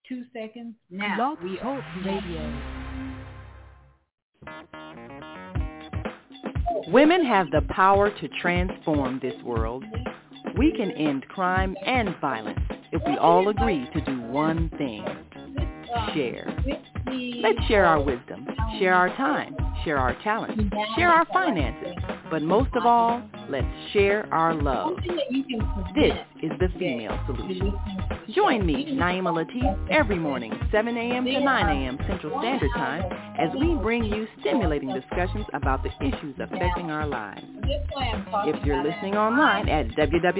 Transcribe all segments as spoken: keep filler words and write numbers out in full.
two seconds. Now, Blog we Talk Radio. Women have the power to transform this world. We can end crime and violence if we all agree to do one thing: share. Let's share our wisdom, share our time, share our talent, share our finances, but most of all, let's share our love. This is the Female Solution. Join me, Naima Latif, every morning, seven a.m. to nine a.m. Central Standard Time, as we bring you stimulating discussions about the issues affecting our lives. If you're listening online at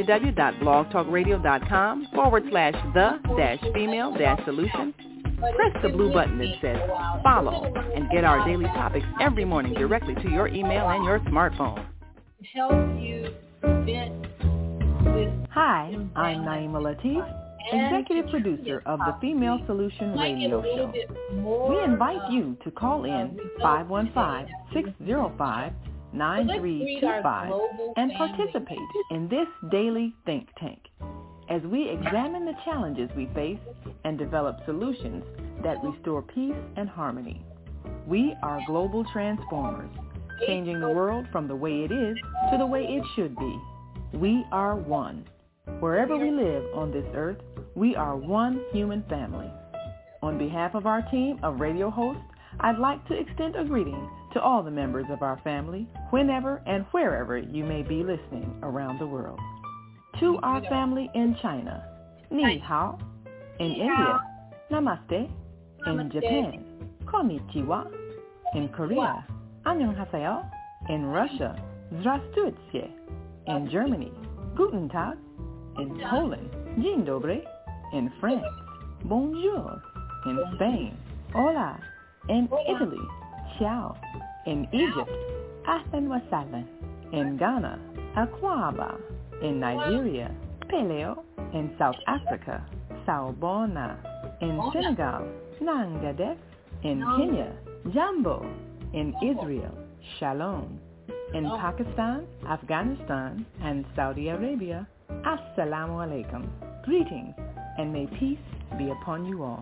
www.blogtalkradio.com forward slash the dash female dash solution, press the blue button that says follow and get our daily topics every morning directly to your email and your smartphone. Help you vent with Hi, I'm Naima Latif, Executive Producer of the Female Solution Radio Show. We invite you to call in five one five, six zero five, nine three two five and participate in this daily think tank as we examine the challenges we face and develop solutions that restore peace and harmony. We are global transformers, changing the world from the way it is to the way it should be. We are one. Wherever we live on this earth, we are one human family. On behalf of our team of radio hosts, I'd like to extend a greeting to all the members of our family, whenever and wherever you may be listening around the world. To our family in China, Ni Hao. In India, Namaste. In Japan, Konnichiwa. In Korea, Annyeonghaseyo. In Russia, Здравствуйте. In Germany, Guten Tag. In Poland, Dzień dobry. In France, Bonjour. In Spain, Hola. In Italy, Ciao. In Egypt, Ahlan wa sahlan. In Ghana, Akwaba. In Nigeria, Peleo. In South Africa, Sawubona. In Senegal, Nangadek. In Kenya, Jambo. In Israel, Shalom. In Pakistan, Afghanistan, and Saudi Arabia, Assalamu alaikum. Greetings, and may peace be upon you all.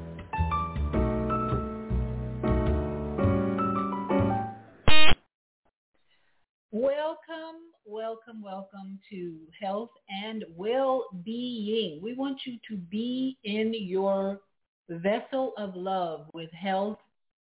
Welcome, welcome, welcome to Health and Well-Being. We want you to be in your vessel of love with health,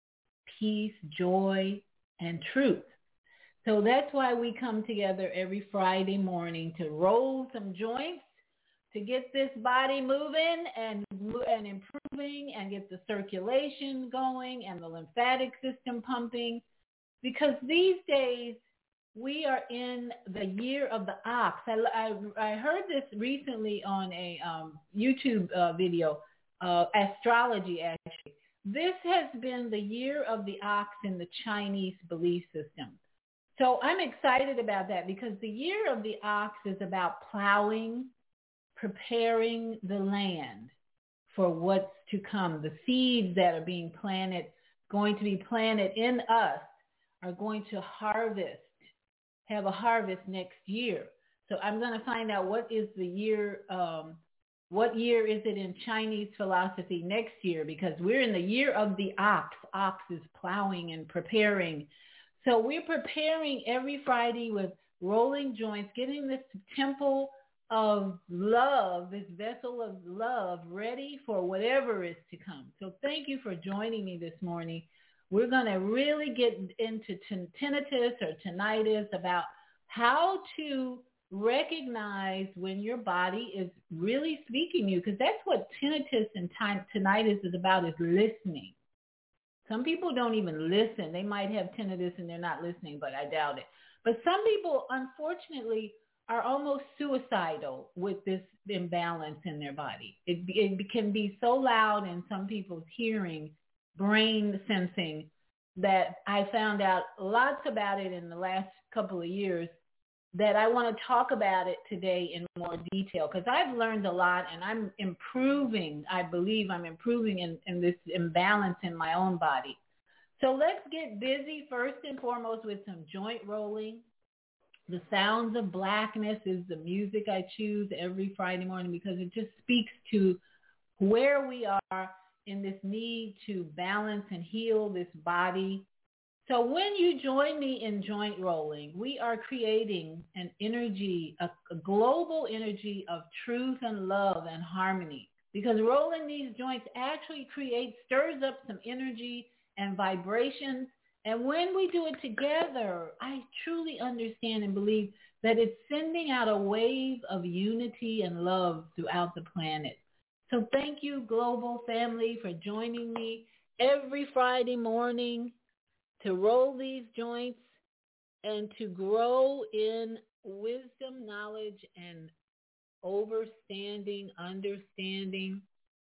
peace, joy, and truth. So that's why we come together every Friday morning to roll some joints, to get this body moving and and improving and get the circulation going and the lymphatic system pumping. Because these days, we are in the year of the ox. I, I, I heard this recently on a um, YouTube uh, video, uh, astrology actually. This has been the year of the ox in the Chinese belief system. So I'm excited about that because the year of the ox is about plowing, preparing the land for what's to come. The seeds that are being planted, going to be planted in us, are going to harvest, have a harvest next year. So I'm going to find out what is the year, um, what year is it in Chinese philosophy next year, because we're in the year of the ox. Ox is plowing and preparing. So we're preparing every Friday with rolling joints, getting this temple of love, this vessel of love ready for whatever is to come. So thank you for joining me this morning. We're going to really get into tinnitus or tinnitus, about how to recognize when your body is really speaking to you, because that's what tinnitus and tinnitus is about, is listening. Some people don't even listen. They might have tinnitus and they're not listening, but I doubt it. But some people, unfortunately, are almost suicidal with this imbalance in their body. It, it can be so loud in some people's hearing, brain sensing, that I found out lots about it in the last couple of years, that I want to talk about it today in more detail, because I've learned a lot and I'm improving. I believe I'm improving in, in this imbalance in my own body. So let's get busy first and foremost with some joint rolling. The Sounds of Blackness is the music I choose every Friday morning because it just speaks to where we are in this need to balance and heal this body. So when you join me in joint rolling, we are creating an energy, a, a global energy of truth and love and harmony, because rolling these joints actually creates, stirs up some energy and vibrations. And when we do it together, I truly understand and believe that it's sending out a wave of unity and love throughout the planet. So thank you, global family, for joining me every Friday morning to roll these joints and to grow in wisdom, knowledge, and overstanding, understanding.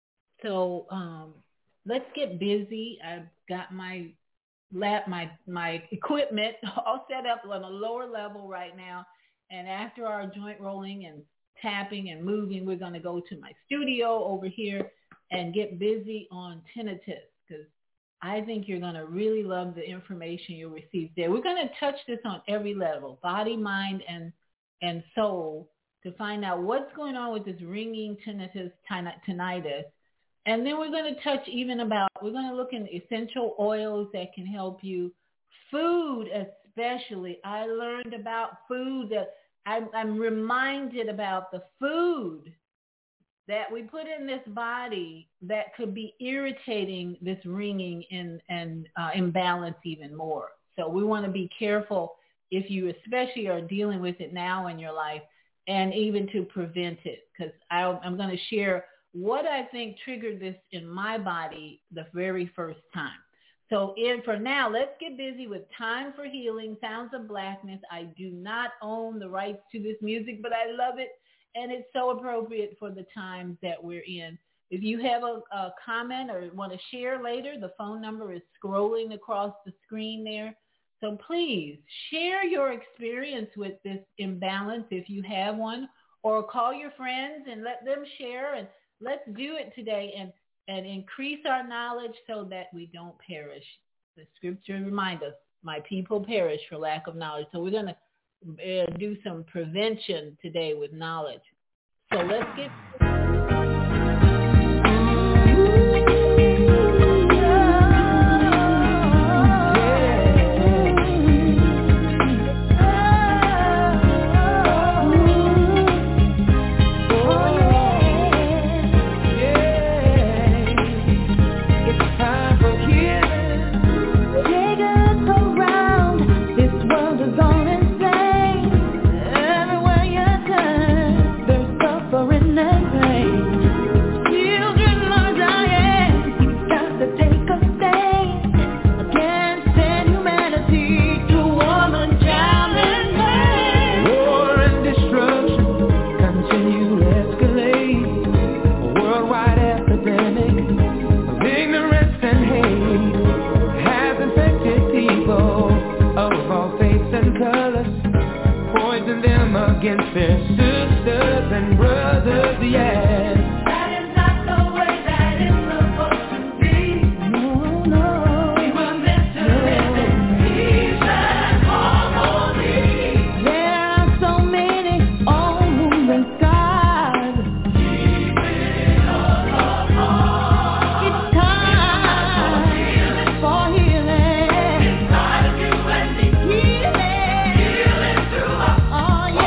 So um, let's get busy. I've got my lab, my my equipment all set up on a lower level right now. And after our joint rolling and tapping and moving, we're going to go to my studio over here and get busy on tinnitus, because I think you're going to really love the information you'll receive there. We're going to touch this on every level, body, mind, and and soul, to find out what's going on with this ringing tinnitus, tinnitus. And then we're going to touch even about, we're going to look in essential oils that can help you. Food especially. I learned about food that I'm, I'm reminded about the food that we put in this body that could be irritating this ringing and, and uh, imbalance even more. So we want to be careful if you especially are dealing with it now in your life, and even to prevent it, because I'm going to share what I think triggered this in my body the very first time. So in, for now, let's get busy with Time for Healing, Sounds of Blackness. I do not own the rights to this music, but I love it. And it's so appropriate for the times that we're in. If you have a, a comment or want to share later, the phone number is scrolling across the screen there. So please share your experience with this imbalance if you have one, or call your friends and let them share. And let's do it today and, and increase our knowledge so that we don't perish. The scripture reminds us, my people perish for lack of knowledge. So we're going to Uh, do some prevention today with knowledge. So let's get against their sisters and brothers, yeah. That is not the way that it's supposed to be. No, no. We were meant to live in peace and harmony. There are so many all moving skies. Keep it apart. It's time for healing. It's time to do and be healing. Healing through us. Oh, yeah.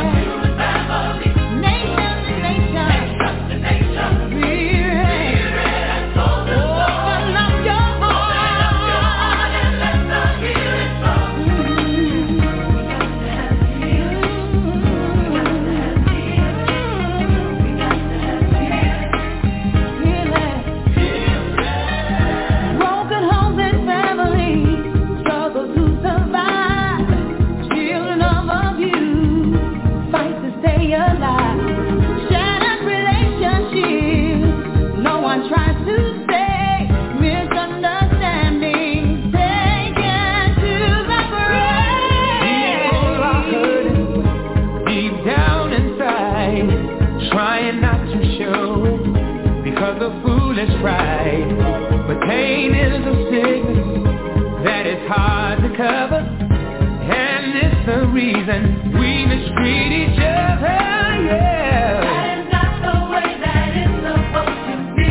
Pride, but pain is a sickness that is hard to cover, and it's the reason we mistreat each other, yeah. That is not the way that it's supposed to be.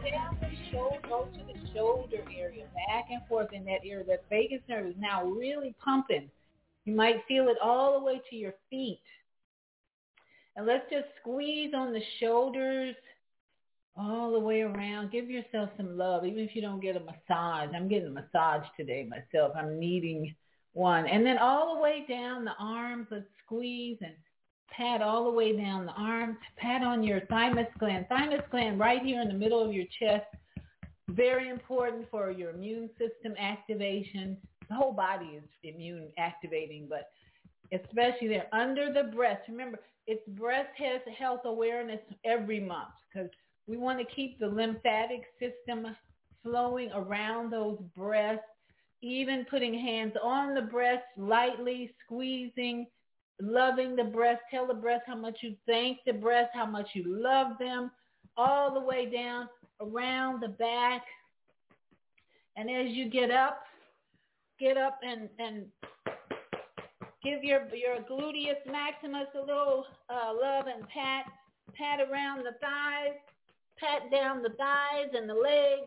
down the shoulder, go to the shoulder area, back and forth in that area. That vagus nerve is now really pumping. You might feel it all the way to your feet. And let's just squeeze on the shoulders all the way around. Give yourself some love, even if you don't get a massage. I'm getting a massage today myself. I'm needing one. And then all the way down the arms, let's squeeze and pat all the way down the arms. Pat on your thymus gland. Thymus gland right here in the middle of your chest. Very important for your immune system activation. The whole body is immune activating, but especially there under the breast. Remember, it's Breast Health Awareness every month because we want to keep the lymphatic system flowing around those breasts, even putting hands on the breast, lightly squeezing, loving the breast. Tell the breast how much you thank the breast, how much you love them, all the way down around the back. And as you get up, get up and, and give your, your gluteus maximus a little uh, love and pat, pat around the thighs, pat down the thighs and the legs,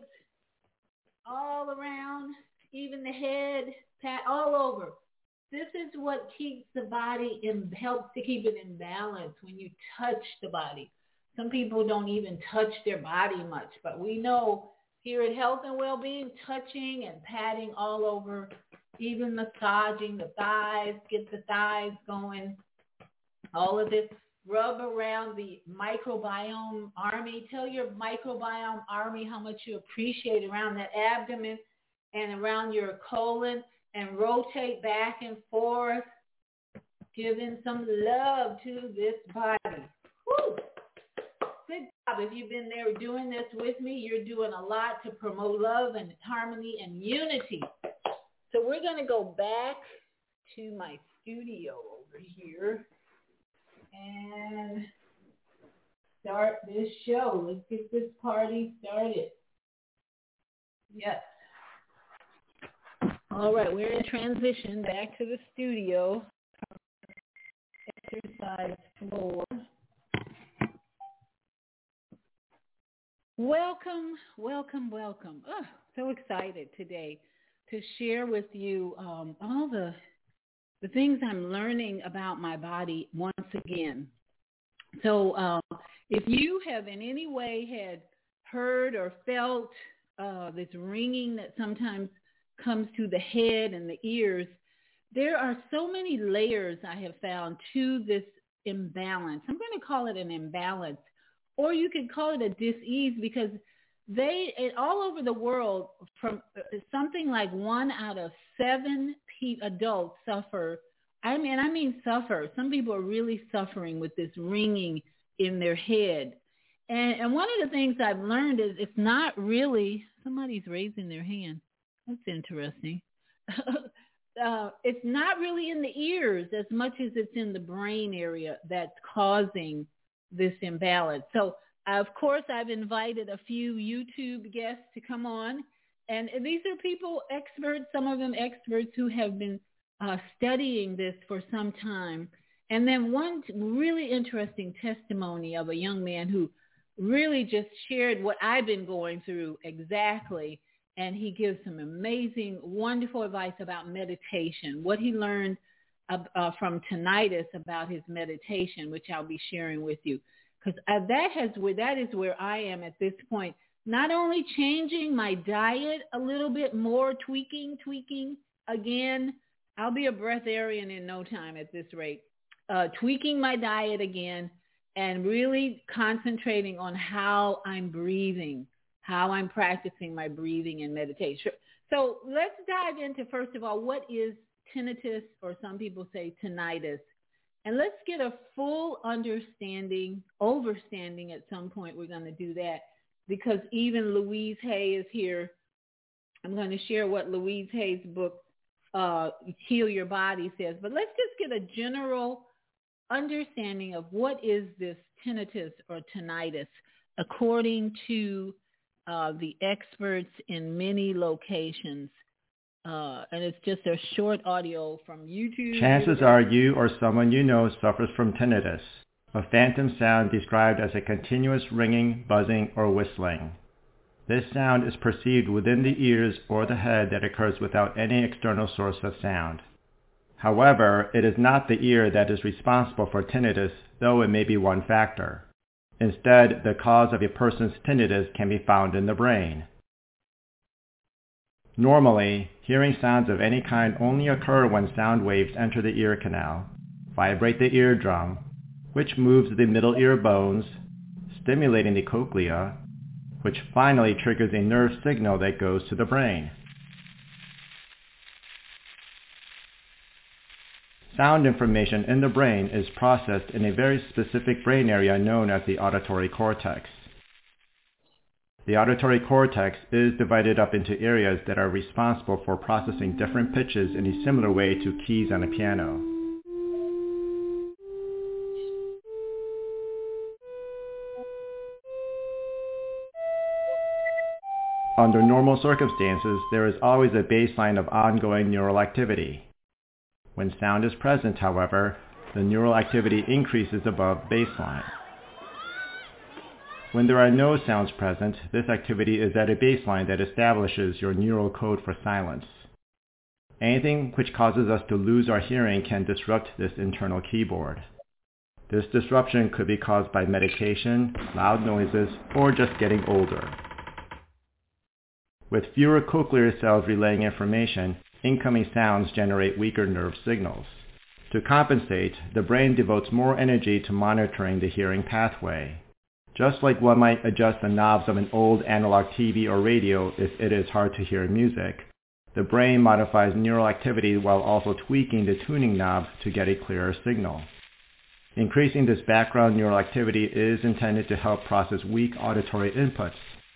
all around, even the head, pat all over. This is what keeps the body in, helps to keep it in balance when you touch the body. Some people don't even touch their body much, but we know here at Health and Wellbeing, touching and patting all over, even massaging the thighs, get the thighs going, all of this. Rub around the microbiome army. Tell your microbiome army how much you appreciate around that abdomen and around your colon, and rotate back and forth, giving some love to this body. Woo! Good job. If you've been there doing this with me, you're doing a lot to promote love and harmony and unity. So we're going to go back to my studio over here and start this show. Let's get this party started. Yes. All right, we're in transition back to the studio. Exercise floor. Welcome, welcome, welcome. Oh, so excited today to share with you um, all the the things I'm learning about my body once again. So um, if you have in any way had heard or felt uh, this ringing that sometimes comes to the head and the ears, there are so many layers I have found to this imbalance. I'm going to call it an imbalance, or you could call it a dis-ease, because they, all over the world, from something like one out of seven pe- adults suffer. I mean, I mean suffer. Some people are really suffering with this ringing in their head. And, and one of the things I've learned is it's not really, somebody's raising their hand. That's interesting. uh, it's not really in the ears as much as it's in the brain area that's causing this imbalance. So, of course, I've invited a few YouTube guests to come on. And these are people, experts, some of them experts who have been uh, studying this for some time. And then one really interesting testimony of a young man who really just shared what I've been going through exactly. And he gives some amazing, wonderful advice about meditation, what he learned uh, uh, from tinnitus about his meditation, which I'll be sharing with you. Because uh, that has where that is where I am at this point. Not only changing my diet a little bit more, tweaking, tweaking again. I'll be a breatharian in no time at this rate. Uh, tweaking my diet again and really concentrating on how I'm breathing, how I'm practicing my breathing and meditation. So let's dive into, first of all, what is tinnitus, or some people say tinnitus. And let's get a full understanding, overstanding at some point. We're going to do that because even Louise Hay is here. I'm going to share what Louise Hay's book, uh, Heal Your Body, says. But let's just get a general understanding of what is this tinnitus or tinnitus according to uh, the experts in many locations. Uh, and it's just a short audio from YouTube. Chances are you or someone you know suffers from tinnitus, a phantom sound described as a continuous ringing, buzzing, or whistling. This sound is perceived within the ears or the head that occurs without any external source of sound. However, it is not the ear that is responsible for tinnitus, though it may be one factor. Instead, the cause of a person's tinnitus can be found in the brain. Normally, hearing sounds of any kind only occur when sound waves enter the ear canal, vibrate the eardrum, which moves the middle ear bones, stimulating the cochlea, which finally triggers a nerve signal that goes to the brain. Sound information in the brain is processed in a very specific brain area known as the auditory cortex. The auditory cortex is divided up into areas that are responsible for processing different pitches in a similar way to keys on a piano. Under normal circumstances, there is always a baseline of ongoing neural activity. When sound is present, however, the neural activity increases above baseline. When there are no sounds present, this activity is at a baseline that establishes your neural code for silence. Anything which causes us to lose our hearing can disrupt this internal keyboard. This disruption could be caused by medication, loud noises, or just getting older. With fewer cochlear cells relaying information, incoming sounds generate weaker nerve signals. To compensate, the brain devotes more energy to monitoring the hearing pathway. Just like one might adjust the knobs of an old analog T V or radio if it is hard to hear music, the brain modifies neural activity while also tweaking the tuning knob to get a clearer signal. Increasing this background neural activity is intended to help process weak auditory inputs,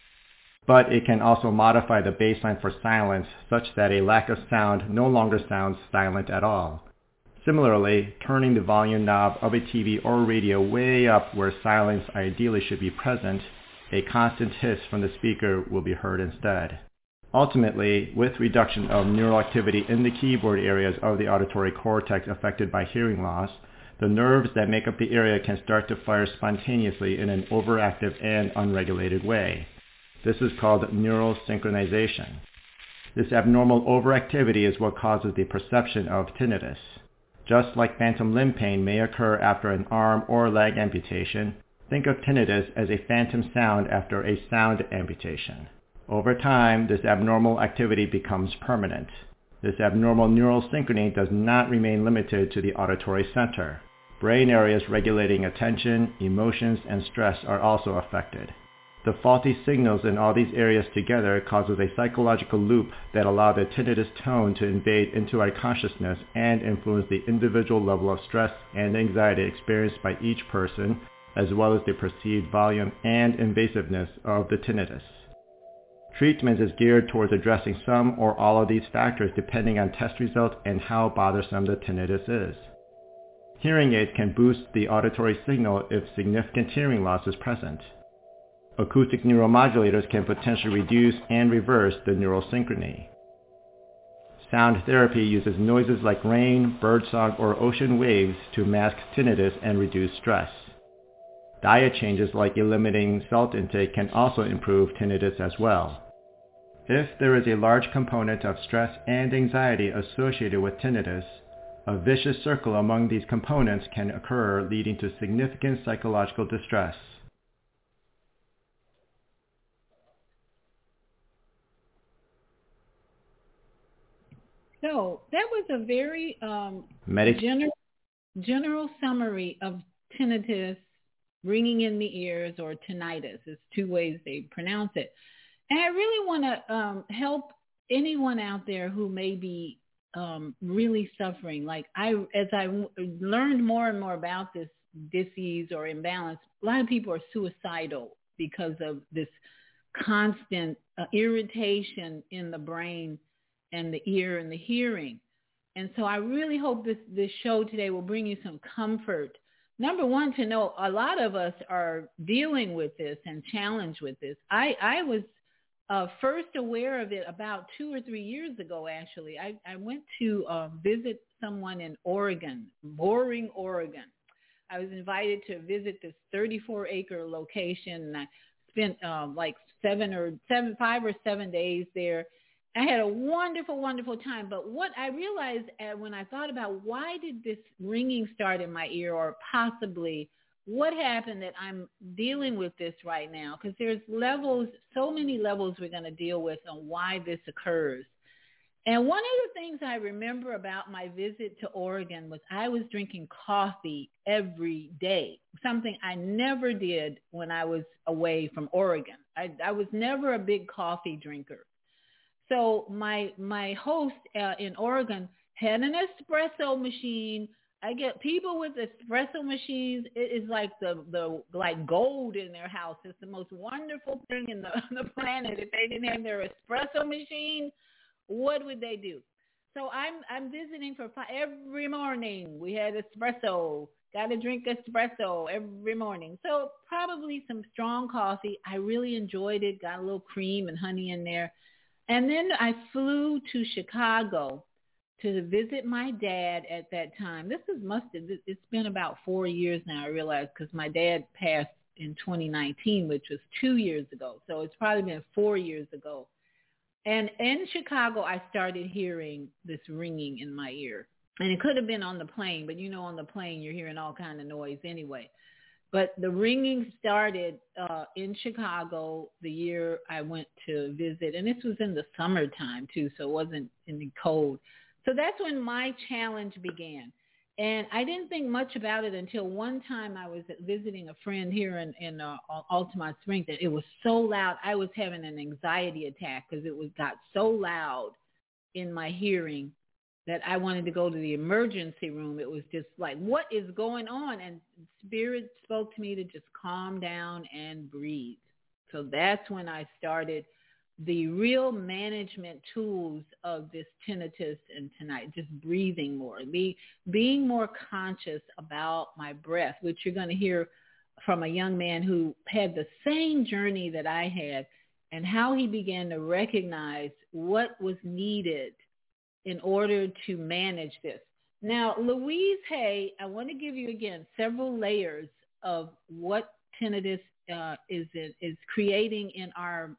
but it can also modify the baseline for silence such that a lack of sound no longer sounds silent at all. Similarly, turning the volume knob of a T V or radio way up where silence ideally should be present, a constant hiss from the speaker will be heard instead. Ultimately, with reduction of neural activity in the keyboard areas of the auditory cortex affected by hearing loss, the nerves that make up the area can start to fire spontaneously in an overactive and unregulated way. This is called neural synchronization. This abnormal overactivity is what causes the perception of tinnitus. Just like phantom limb pain may occur after an arm or leg amputation, think of tinnitus as a phantom sound after a sound amputation. Over time, this abnormal activity becomes permanent. This abnormal neural synchrony does not remain limited to the auditory center. Brain areas regulating attention, emotions, and stress are also affected. The faulty signals in all these areas together causes a psychological loop that allows the tinnitus tone to invade into our consciousness and influence the individual level of stress and anxiety experienced by each person, as well as the perceived volume and invasiveness of the tinnitus. Treatment is geared towards addressing some or all of these factors depending on test results and how bothersome the tinnitus is. Hearing aids can boost the auditory signal if significant hearing loss is present. Acoustic neuromodulators can potentially reduce and reverse the neural synchrony. Sound therapy uses noises like rain, birdsong, or ocean waves to mask tinnitus and reduce stress. Diet changes like eliminating salt intake can also improve tinnitus as well. If there is a large component of stress and anxiety associated with tinnitus, a vicious circle among these components can occur, leading to significant psychological distress. So that was a very um, Medic- general, general summary of tinnitus, ringing in the ears, or tinnitus. It's two ways they pronounce it. And I really want to um, help anyone out there who may be um, really suffering. Like I, as I w- learned more and more about this disease or imbalance, a lot of people are suicidal because of this constant uh, irritation in the brain and the ear and the hearing. And so I really hope this, this show today will bring you some comfort. Number one, to know a lot of us are dealing with this and challenged with this. I, I was uh, first aware of it about two or three years ago, actually. I, I went to uh, visit someone in Oregon, Boring, Oregon. I was invited to visit this thirty-four acre location, and I spent uh, like seven or seven, five or seven days there. I had a wonderful, wonderful time. But what I realized uh, when I thought about why did this ringing start in my ear, or possibly what happened that I'm dealing with this right now, because there's levels, so many levels we're going to deal with on why this occurs. And one of the things I remember about my visit to Oregon was I was drinking coffee every day, something I never did when I was away from Oregon. I, I was never a big coffee drinker. So my my host uh, in Oregon had an espresso machine. I get people with espresso machines. It is like the, the like gold in their house. It's the most wonderful thing in the, on the planet. If they didn't have their espresso machine, what would they do? So I'm I'm visiting for five, every morning. We had espresso. Got to drink espresso every morning. So probably some strong coffee. I really enjoyed it. Got a little cream and honey in there. And then I flew to Chicago to visit my dad at that time. This is must have, it's been about four years now, I realize, because my dad passed in twenty nineteen, which was two years ago. So it's probably been four years ago. And in Chicago, I started hearing this ringing in my ear. And it could have been on the plane, but you know, on the plane, you're hearing all kind of noise anyway. But the ringing started uh, in Chicago the year I went to visit. And this was in the summertime, too, so it wasn't in the cold. So that's when my challenge began. And I didn't think much about it until one time I was visiting a friend here in, in uh, Altamont Springs, that it was so loud. I was having an anxiety attack because it was got so loud in my hearing that I wanted to go to the emergency room. It was just like, what is going on? And Spirit spoke to me to just calm down and breathe. So that's when I started the real management tools of this tinnitus and tonight, just breathing more, be, being more conscious about my breath, which you're going to hear from a young man who had the same journey that I had, and how he began to recognize what was needed in order to manage this. Now, Louise Hay, I want to give you again several layers of what tinnitus uh, is is creating in our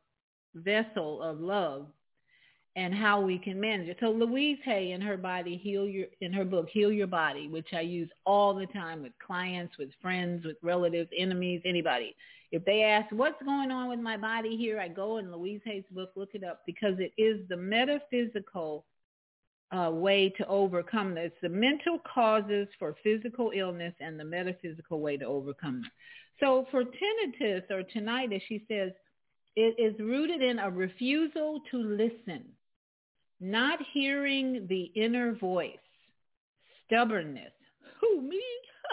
vessel of love and how we can manage it. So Louise Hay, in her body, heal your in her book, Heal Your Body, which I use all the time with clients, with friends, with relatives, enemies, anybody. If they ask, what's going on with my body here, I go in Louise Hay's book, look it up, because it is the metaphysical uh, way to overcome this. The mental causes for physical illness and the metaphysical way to overcome them. So for tinnitus or tinnitus, she says, it is rooted in a refusal to listen, not hearing the inner voice, stubbornness. Who, me?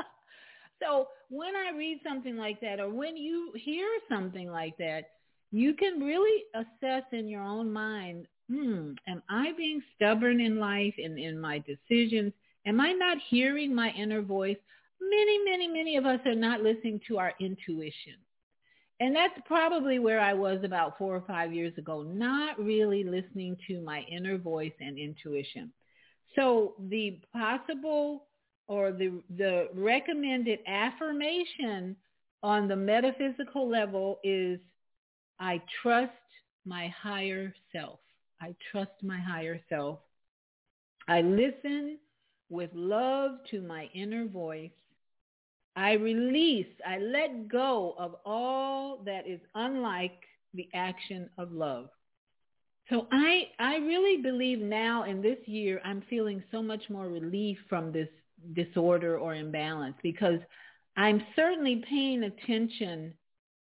So when I read something like that, or when you hear something like that, you can really assess in your own mind, hmm, am I being stubborn in life and in my decisions? Am I not hearing my inner voice? Many, many, many of us are not listening to our intuition. And that's probably where I was about four or five years ago, not really listening to my inner voice and intuition. So the possible or the the recommended affirmation on the metaphysical level is, I trust my higher self. I trust my higher self. I listen with love to my inner voice. I release, I let go of all that is unlike the action of love. So I I really believe now in this year, I'm feeling so much more relief from this disorder or imbalance, because I'm certainly paying attention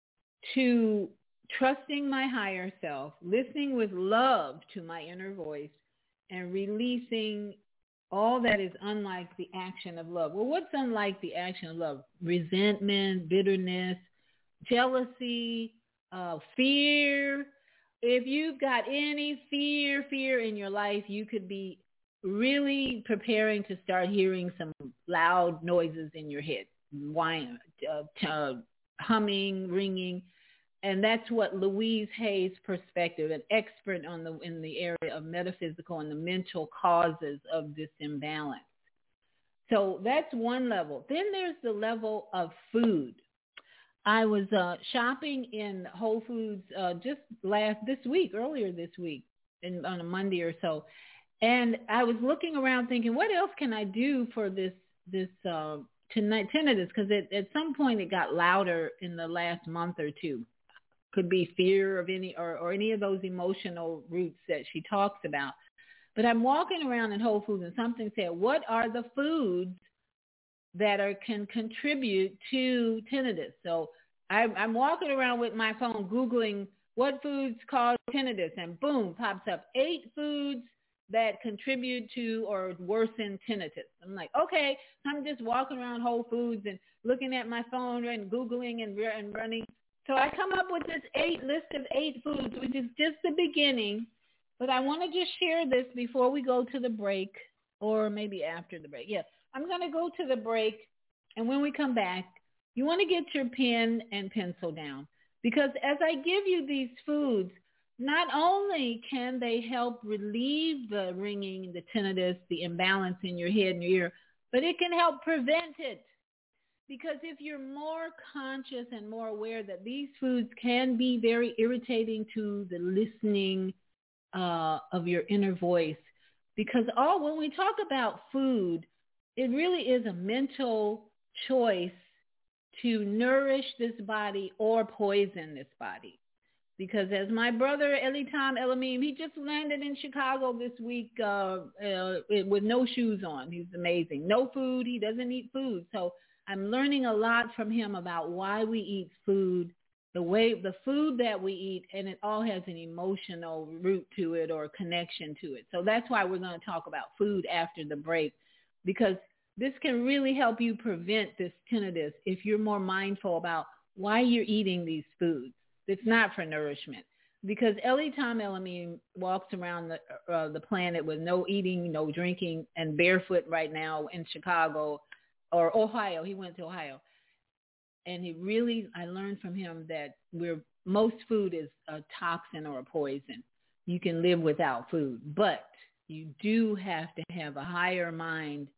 to trusting my higher self, listening with love to my inner voice, and releasing all that is unlike the action of love. Well, what's unlike the action of love? Resentment, bitterness, jealousy, uh, fear. If you've got any fear, fear in your life, you could be really preparing to start hearing some loud noises in your head, whine, uh, uh, humming, ringing. And that's what Louise Hay's perspective, an expert on the in the area of metaphysical and the mental causes of this imbalance. So that's one level. Then there's the level of food. I was uh, shopping in Whole Foods uh, just last this week, earlier this week, in, on a Monday or so, and I was looking around thinking, what else can I do for this this uh, tonight tinnitus? Because at some point it got louder in the last month or two. Could be fear of any or, or any of those emotional roots that she talks about. But I'm walking around in Whole Foods and something said, what are the foods that are can contribute to tinnitus? So I, I'm walking around with my phone Googling what foods cause tinnitus, and boom, pops up eight foods that contribute to or worsen tinnitus. I'm like, okay, I'm just walking around Whole Foods and looking at my phone and Googling and, and running. So I come up with this eight list of eight foods, which is just the beginning. But I want to just share this before we go to the break, or maybe after the break. Yeah, I'm going to go to the break, and when we come back, you want to get your pen and pencil down. Because as I give you these foods, not only can they help relieve the ringing, the tinnitus, the imbalance in your head and your ear, but it can help prevent it. Because if you're more conscious and more aware that these foods can be very irritating to the listening uh, of your inner voice, because all when we talk about food, it really is a mental choice to nourish this body or poison this body. Because as my brother Elitam Elamim, he just landed in Chicago this week uh, uh, with no shoes on. He's amazing. No food. He doesn't eat food. So I'm learning a lot from him about why we eat food, the way, the food that we eat, and it all has an emotional root to it or connection to it. So that's why we're going to talk about food after the break, because this can really help you prevent this tinnitus if you're more mindful about why you're eating these foods. It's not for nourishment, because Elitam Elamim walks around the, uh, the planet with no eating, no drinking, and barefoot right now in Chicago or Ohio. He went to Ohio. And he really, I learned from him that we're, most food is a toxin or a poison. You can live without food, but you do have to have a higher mind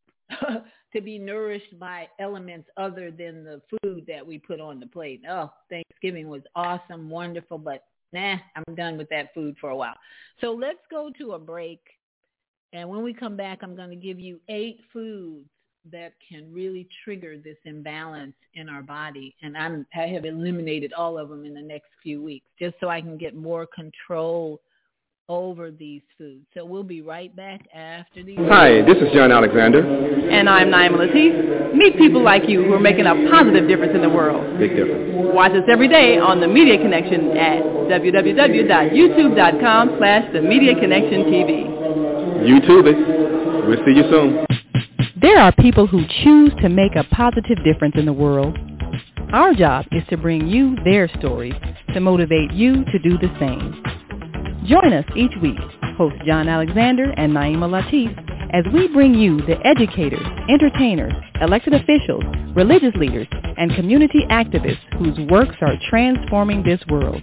to be nourished by elements other than the food that we put on the plate. Oh, Thanksgiving was awesome, wonderful, but nah, I'm done with that food for a while. So let's go to a break. And when we come back, I'm going to give you eight foods that can really trigger this imbalance in our body. And I'm, I have eliminated all of them in the next few weeks, just so I can get more control over these foods. So we'll be right back after these. Hi, this is John Alexander. And I'm Naima Latif. Meet people like you who are making a positive difference in the world. Big difference. Watch us every day on The Media Connection at w w w dot youtube dot com slash The Media Connection T V. YouTube it. We'll see you soon. There are people who choose to make a positive difference in the world. Our job is to bring you their stories to motivate you to do the same. Join us each week, host John Alexander and Naima Latif, as we bring you the educators, entertainers, elected officials, religious leaders, and community activists whose works are transforming this world.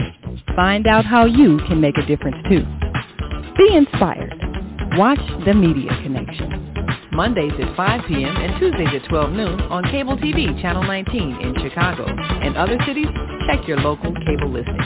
Find out how you can make a difference too. Be inspired. Watch The Media Connection. Mondays at five p.m. and Tuesdays at twelve noon on Cable T V Channel nineteen in Chicago. And other cities, check your local cable listings.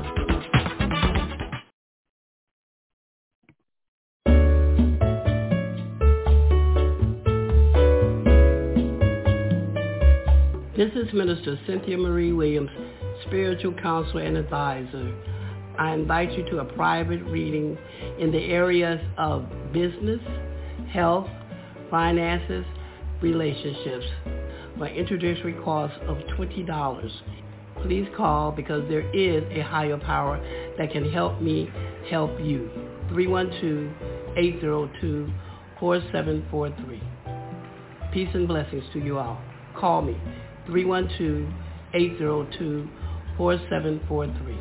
This is Minister Cynthia Marie Williams, spiritual counselor and advisor. I invite you to a private reading in the areas of business, health, finances, relationships for an introductory cost of twenty dollars. Please call, because there is a higher power that can help me help you. three one two, eight zero two, four seven four three. Peace and blessings to you all. Call me, three one two, eight zero two, four seven four three.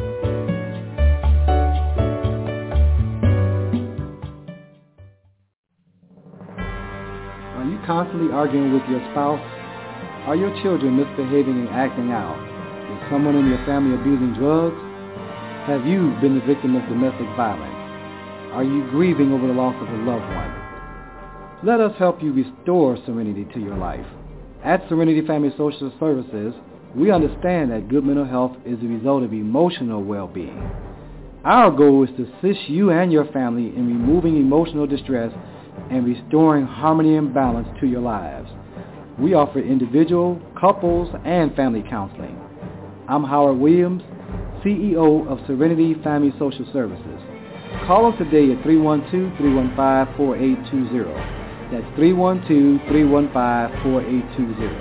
Are you constantly arguing with your spouse? Are your children misbehaving and acting out? Is someone in your family abusing drugs? Have you been the victim of domestic violence? Are you grieving over the loss of a loved one? Let us help you restore serenity to your life. At Serenity Family Social Services, We understand that good mental health is the result of emotional well-being. Our goal is to assist you and your family in removing emotional distress and restoring harmony and balance to your lives. We offer individual, couples, and family counseling. I'm Howard Williams, C E O of Serenity Family Social Services. Call us today at three one two, three one five, four eight two zero. That's three one two, three one five, four eight two zero.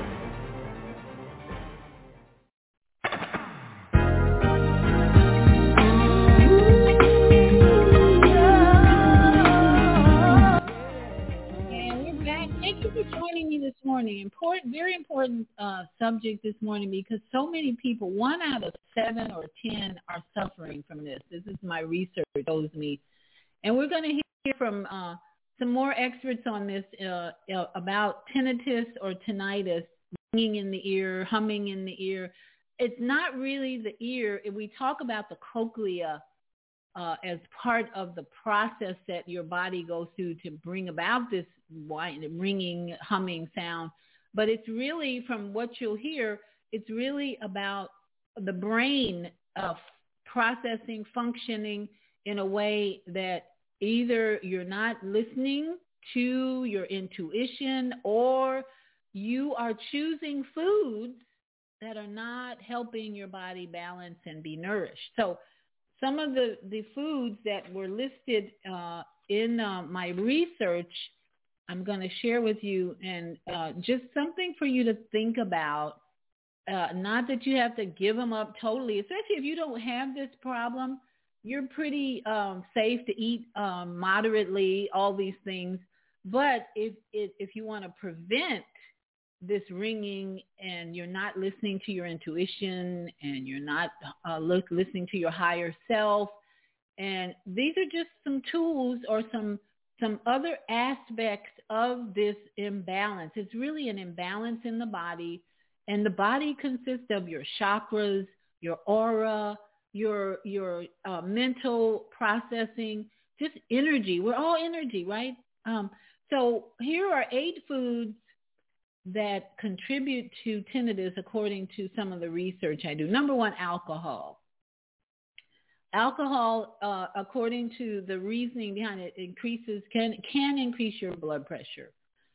Joining me this morning. Important, very important uh, subject this morning because so many people, one out of seven or ten, are suffering from this. This is my research shows me, and we're going to hear from uh, some more experts on this uh, uh, about tinnitus or tinnitus, ringing in the ear, humming in the ear. It's not really the ear. We talk about the cochlea Uh, as part of the process that your body goes through to bring about this whine, ringing, humming sound. But it's really, from what you'll hear, it's really about the brain uh, processing, functioning in a way that either you're not listening to your intuition or you are choosing foods that are not helping your body balance and be nourished. So some of the, the foods that were listed uh, in uh, my research, I'm going to share with you, and uh, just something for you to think about. Uh, not that you have to give them up totally, especially if you don't have this problem. You're pretty um, safe to eat um, moderately, all these things. But if if, if you want to prevent this ringing and you're not listening to your intuition and you're not uh, look, listening to your higher self. And these are just some tools or some some other aspects of this imbalance. It's really an imbalance in the body, and the body consists of your chakras, your aura, your your uh, mental processing, just energy. We're all energy, right? Um, so here are eight foods that contribute to tinnitus according to some of the research I do. Number one, alcohol. Alcohol, uh, according to the reasoning behind it, increases can can increase your blood pressure.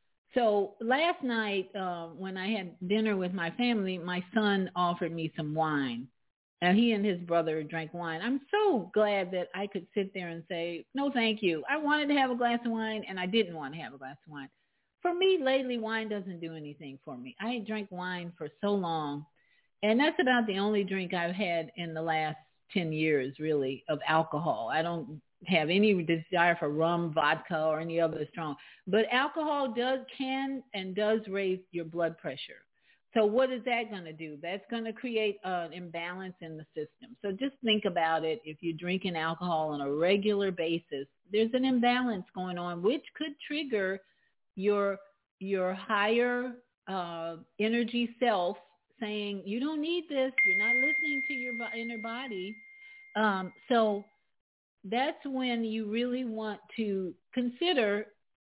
So last night uh, when I had dinner with my family, my son offered me some wine. And he and his brother drank wine. I'm so glad that I could sit there and say, no, thank you. I wanted to have a glass of wine, and I didn't want to have a glass of wine. For me, lately, wine doesn't do anything for me. I drank wine for so long, and that's about the only drink I've had in the last ten years, really, of alcohol. I don't have any desire for rum, vodka, or any other strong. But alcohol does can and does raise your blood pressure. So what is that going to do? That's going to create an imbalance in the system. So just think about it. If you're drinking alcohol on a regular basis, there's an imbalance going on, which could trigger your your higher uh, energy self saying, you don't need this. You're not listening to your inner body. Um, so that's when you really want to consider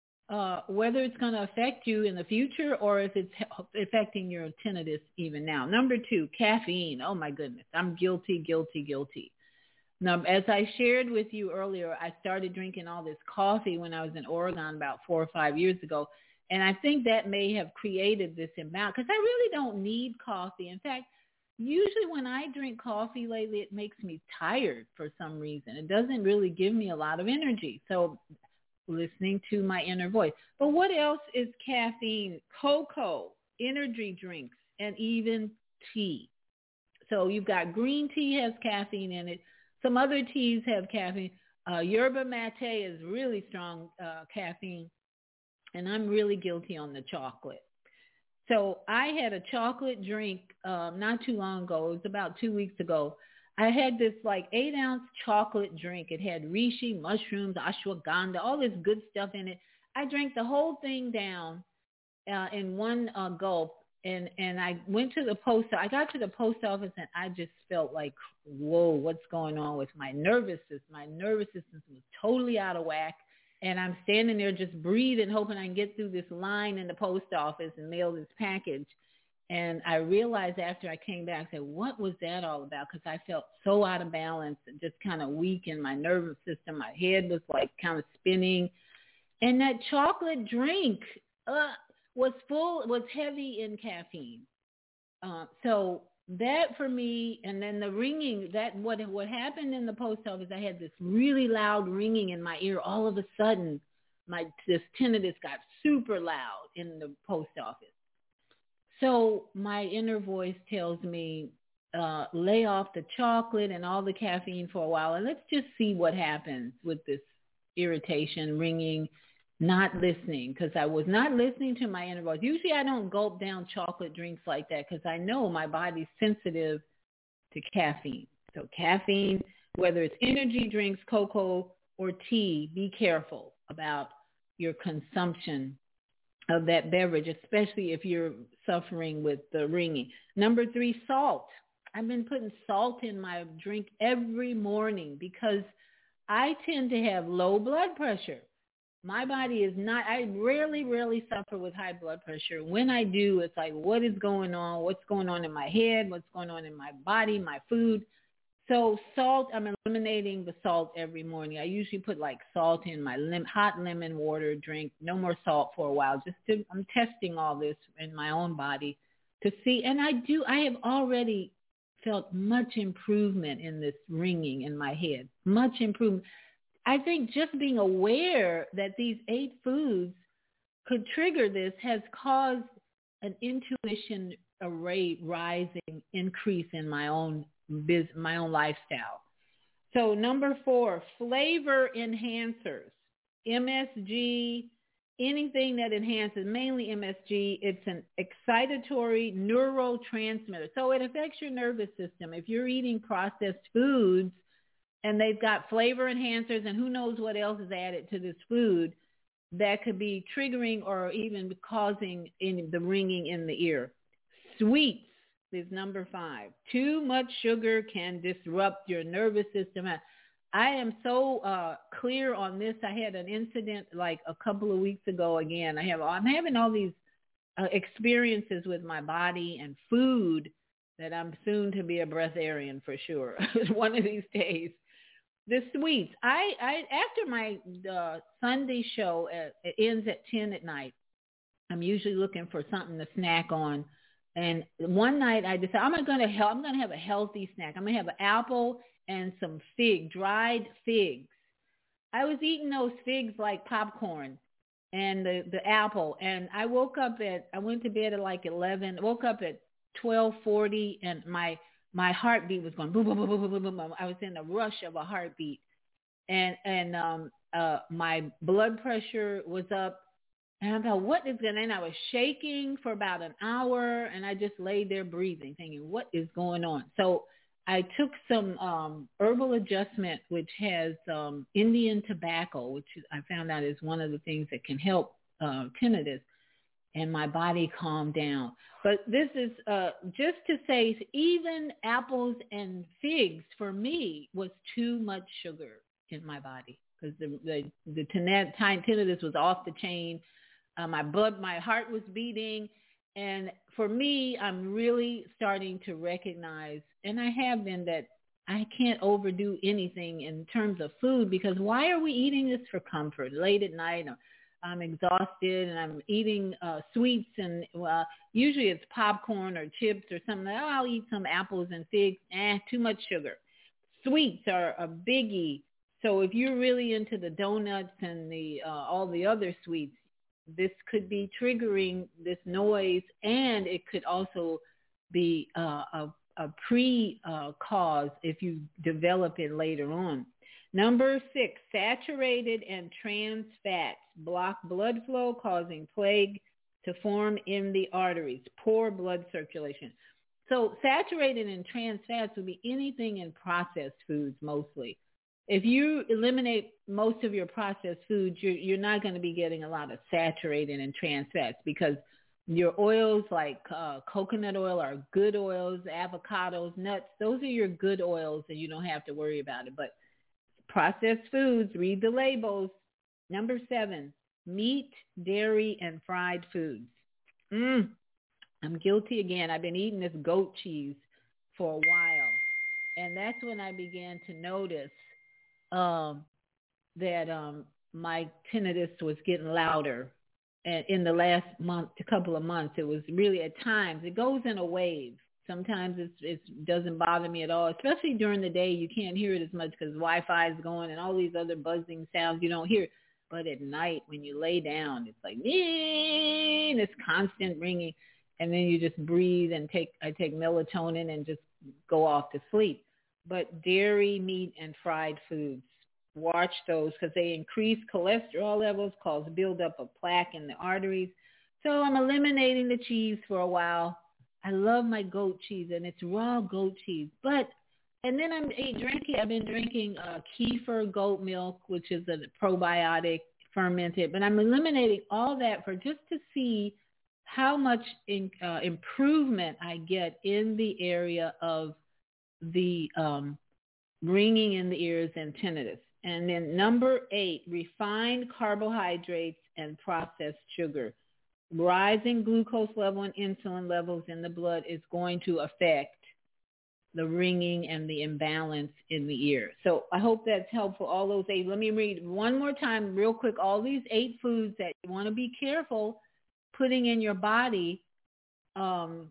uh, whether it's going to affect you in the future or if it's affecting your tinnitus even now. Number two, caffeine. Oh, my goodness. I'm guilty, guilty, guilty. Now, as I shared with you earlier, I started drinking all this coffee when I was in Oregon about four or five years ago. And I think that may have created this imbalance because I really don't need coffee. In fact, usually when I drink coffee lately, it makes me tired for some reason. It doesn't really give me a lot of energy. So listening to my inner voice. But what else is caffeine? Cocoa, energy drinks, and even tea. So you've got green tea has caffeine in it. Some other teas have caffeine. Uh, yerba mate is really strong uh, caffeine, and I'm really guilty on the chocolate. So I had a chocolate drink uh, not too long ago. It was about two weeks ago. I had this like eight ounce chocolate drink. It had reishi, mushrooms, ashwagandha, all this good stuff in it. I drank the whole thing down uh, in one uh, gulp. And and I went to the post. I got to the post office, and I just felt like, whoa, what's going on with my nervous system? My nervous system was totally out of whack. And I'm standing there just breathing, hoping I can get through this line in the post office and mail this package. And I realized after I came back, I said, what was that all about? Because I felt so out of balance and just kind of weak in my nervous system. My head was like kind of spinning. And that chocolate drink uh, was full, was heavy in caffeine. Uh, so that for me, and then the ringing, that what what happened in the post office, I had this really loud ringing in my ear. All of a sudden, my this tinnitus got super loud in the post office. So my inner voice tells me, uh, lay off the chocolate and all the caffeine for a while, and let's just see what happens with this irritation, ringing, not listening, because I was not listening to my inner voice. Usually I don't gulp down chocolate drinks like that because I know my body's sensitive to caffeine. So caffeine, whether it's energy drinks, cocoa, or tea, be careful about your consumption of that beverage, especially if you're suffering with the ringing. Number three, salt. I've been putting salt in my drink every morning because I tend to have low blood pressure. My body is not, I rarely, rarely suffer with high blood pressure. When I do, it's like, what is going on? What's going on in my head? What's going on in my body, my food? So salt, I'm eliminating the salt every morning. I usually put like salt in my lim- hot lemon water drink, no more salt for a while. Just to, I'm testing all this in my own body to see. And I do, I have already felt much improvement in this ringing in my head, much improvement. I think just being aware that these eight foods could trigger this has caused an intuition array rising increase in my own biz, my own lifestyle. So number four, flavor enhancers, M S G, anything that enhances, mainly M S G. It's an excitatory neurotransmitter. So it affects your nervous system. If you're eating processed foods, and they've got flavor enhancers and who knows what else is added to this food that could be triggering or even causing in the ringing in the ear. Sweets is number five. Too much sugar can disrupt your nervous system. I am so uh, clear on this. I had an incident like a couple of weeks ago again. I have, I'm having all these uh, experiences with my body and food that I'm soon to be a breatharian for sure. One of these days. The sweets. I, I after my uh, Sunday show at, it ends at ten at night. I'm usually looking for something to snack on. And one night I decided I'm gonna I'm gonna have a healthy snack. I'm gonna have an apple and some fig, dried figs. I was eating those figs like popcorn, and the the apple. And I woke up at I went to bed at like eleven. Woke up at twelve forty, and my My heartbeat was going boom, boom, boom, boom, boom, boom, boom. I was in a rush of a heartbeat, and and um, uh, my blood pressure was up. And I thought, what is going on? And I was shaking for about an hour, and I just laid there breathing, thinking, what is going on? So I took some um, herbal adjustment, which has um, Indian tobacco, which I found out is one of the things that can help uh, tinnitus. And my body calmed down. But this is uh, just to say, even apples and figs for me was too much sugar in my body because the the, the tinnitus was off the chain. Uh, my blood, my heart was beating, and for me, I'm really starting to recognize, and I have been, that I can't overdo anything in terms of food because why are we eating this for comfort late at night? Or, I'm exhausted and I'm eating uh, sweets and uh, usually it's popcorn or chips or something. Oh, I'll eat some apples and figs. Eh, too much sugar. Sweets are a biggie. So if you're really into the donuts and the uh, all the other sweets, this could be triggering this noise, and it could also be uh, a, a pre-cause uh, if you develop it later on. Number six, saturated and trans fats block blood flow, causing plaque to form in the arteries, poor blood circulation. So saturated and trans fats would be anything in processed foods mostly. If you eliminate most of your processed foods, you're, you're not going to be getting a lot of saturated and trans fats because your oils like uh, coconut oil are good oils, avocados, nuts, those are your good oils and you don't have to worry about it. But processed foods, read the labels. Number seven, meat, dairy, and fried foods. Mm. I'm guilty again. I've been eating this goat cheese for a while. And that's when I began to notice um, that um, my tinnitus was getting louder. And in the last month, a couple of months, it was really at times, it goes in a wave. Sometimes it's, it doesn't bother me at all, especially during the day. You can't hear it as much because Wi-Fi is going and all these other buzzing sounds you don't hear. But at night, when you lay down, it's like, this constant ringing. And then you just breathe and take, I take melatonin and just go off to sleep. But dairy, meat, and fried foods, watch those because they increase cholesterol levels, cause buildup of plaque in the arteries. So I'm eliminating the cheese for a while. I love my goat cheese, and it's raw goat cheese. But, and then I'm drinking, I've been drinking uh, kefir goat milk, which is a probiotic fermented. But I'm eliminating all that for just to see how much in, uh, improvement I get in the area of the um, ringing in the ears and tinnitus. And then number eight, refined carbohydrates and processed sugar. Rising glucose level and insulin levels in the blood is going to affect the ringing and the imbalance in the ear. So I hope that's helpful, all those eight. Let me read one more time real quick, all these eight foods that you want to be careful putting in your body. Um,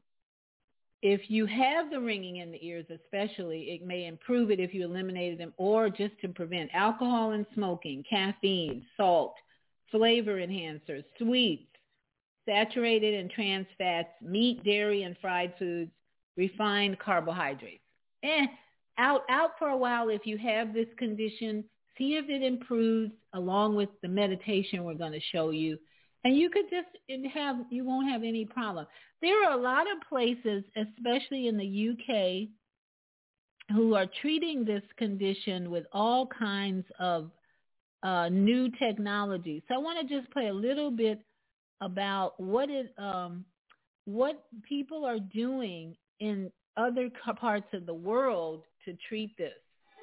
if you have the ringing in the ears especially, it may improve it if you eliminated them, or just to prevent alcohol and smoking, caffeine, salt, flavor enhancers, sweets, saturated and trans fats, meat, dairy, and fried foods, refined carbohydrates. Eh, out, out for a while if you have this condition. See if it improves along with the meditation we're going to show you. And you could just have, you won't have any problem. There are a lot of places, especially in the U K, who are treating this condition with all kinds of uh, new technology. So I want to just play a little bit about what it, um, what people are doing in other parts of the world to treat this.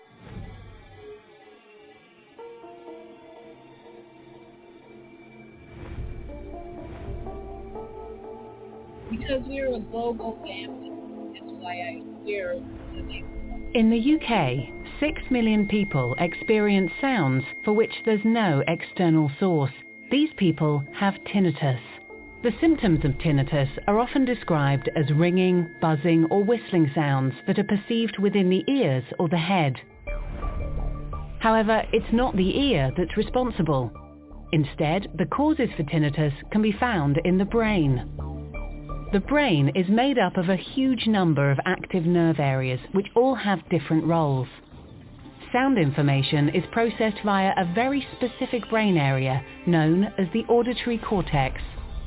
Because we're a global family, that's why I hear. In the U K, six million people experience sounds for which there's no external source. These people have tinnitus. The symptoms of tinnitus are often described as ringing, buzzing, or whistling sounds that are perceived within the ears or the head. However, it's not the ear that's responsible. Instead, the causes for tinnitus can be found in the brain. The brain is made up of a huge number of active nerve areas which all have different roles. Sound information is processed via a very specific brain area known as the auditory cortex.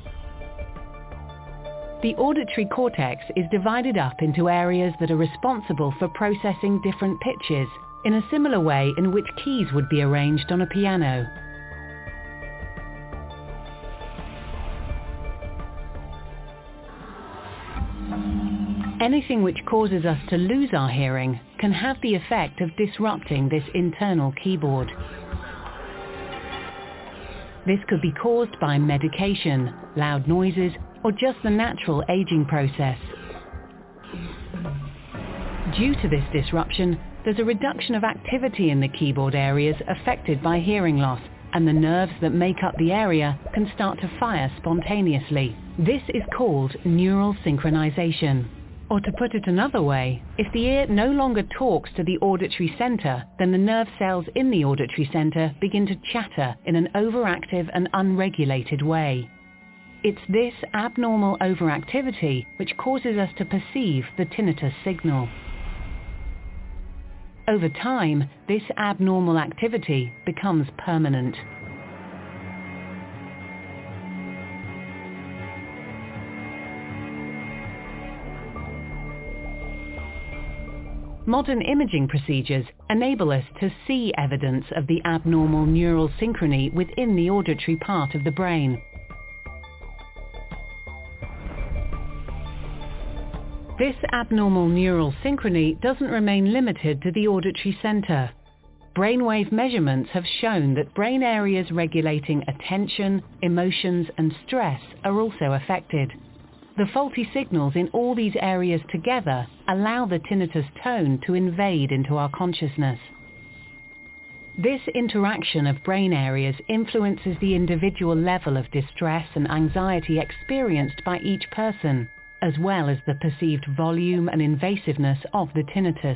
The auditory cortex is divided up into areas that are responsible for processing different pitches in a similar way in which keys would be arranged on a piano. Anything which causes us to lose our hearing can have the effect of disrupting this internal keyboard. This could be caused by medication, loud noises, or just the natural aging process. Due to this disruption, there's a reduction of activity in the keyboard areas affected by hearing loss, and the nerves that make up the area can start to fire spontaneously. This is called neural synchronization. Or to put it another way, if the ear no longer talks to the auditory center, then the nerve cells in the auditory center begin to chatter in an overactive and unregulated way. It's this abnormal overactivity which causes us to perceive the tinnitus signal. Over time, this abnormal activity becomes permanent. Modern imaging procedures enable us to see evidence of the abnormal neural synchrony within the auditory part of the brain. This abnormal neural synchrony doesn't remain limited to the auditory center. Brainwave measurements have shown that brain areas regulating attention, emotions, and stress are also affected. The faulty signals in all these areas together allow the tinnitus tone to invade into our consciousness. This interaction of brain areas influences the individual level of distress and anxiety experienced by each person, as well as the perceived volume and invasiveness of the tinnitus.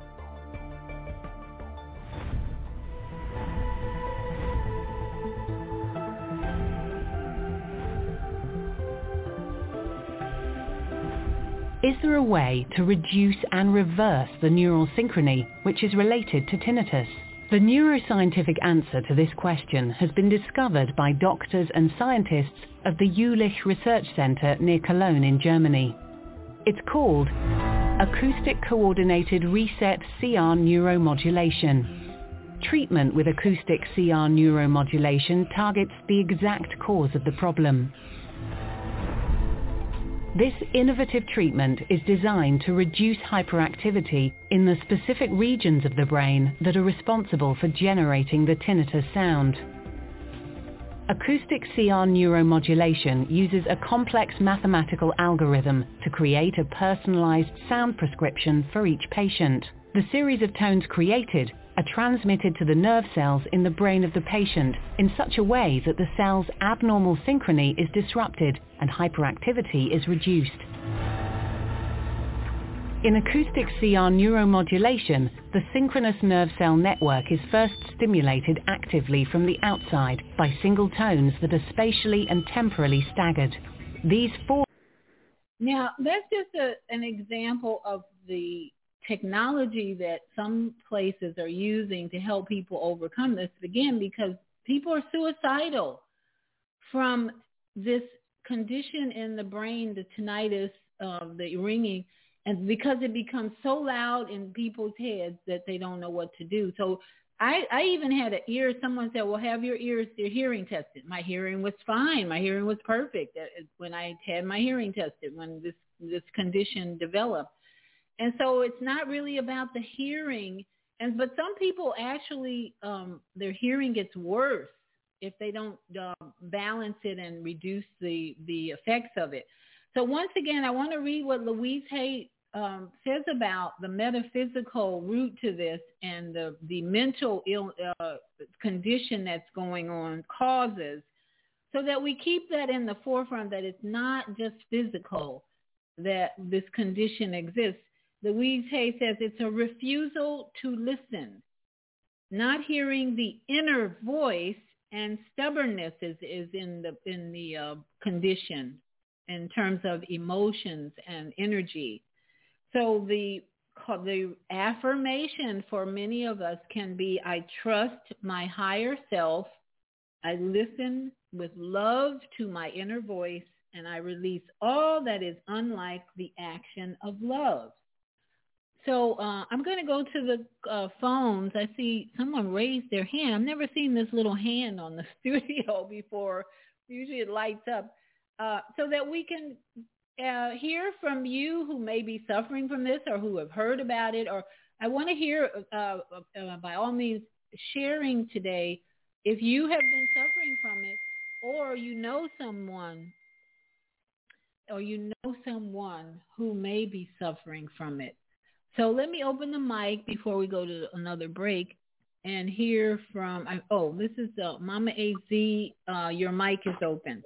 Is there a way to reduce and reverse the neural synchrony which is related to tinnitus? The neuroscientific answer to this question has been discovered by doctors and scientists of the Jülich Research Center near Cologne in Germany. It's called Acoustic Coordinated Reset C R Neuromodulation. Treatment with acoustic C R neuromodulation targets the exact cause of the problem. This innovative treatment is designed to reduce hyperactivity in the specific regions of the brain that are responsible for generating the tinnitus sound. Acoustic C R neuromodulation uses a complex mathematical algorithm to create a personalized sound prescription for each patient. The series of tones created are transmitted to the nerve cells in the brain of the patient in such a way that the cell's abnormal synchrony is disrupted and hyperactivity is reduced. In acoustic C R neuromodulation, the synchronous nerve cell network is first stimulated actively from the outside by single tones that are spatially and temporally staggered. These four... Now, that's just a, an example of the technology that some places are using to help people overcome this, again, because people are suicidal from this condition in the brain, the tinnitus, uh, the ringing, and because it becomes so loud in people's heads that they don't know what to do. So I, I even had an ear, someone said, well, have your ears, your hearing tested. My hearing was fine. My hearing was perfect when I had my hearing tested, when this, this condition developed. And so it's not really about the hearing. And but some people actually, um, their hearing gets worse if they don't uh, balance it and reduce the, the effects of it. So once again, I want to read what Louise Hay um, says about the metaphysical root to this and the, the mental Ill, uh, condition that's going on, causes, so that we keep that in the forefront, that it's not just physical, that this condition exists. Louise Hay says it's a refusal to listen, not hearing the inner voice, and stubbornness is, is in the in the uh, condition in terms of emotions and energy. So the the affirmation for many of us can be, I trust my higher self, I listen with love to my inner voice, and I release all that is unlike the action of love. So uh, I'm going to go to the uh, phones. I see someone raised their hand. I've never seen this little hand on the studio before. Usually it lights up. Uh, so that we can uh, hear from you who may be suffering from this or who have heard about it. Or I want to hear, uh, uh, by all means, sharing today if you have been suffering from it, or you know someone, or you know someone who may be suffering from it. So let me open the mic before we go to another break and hear from, oh, this is uh, Mama A Z. Uh, your mic is open.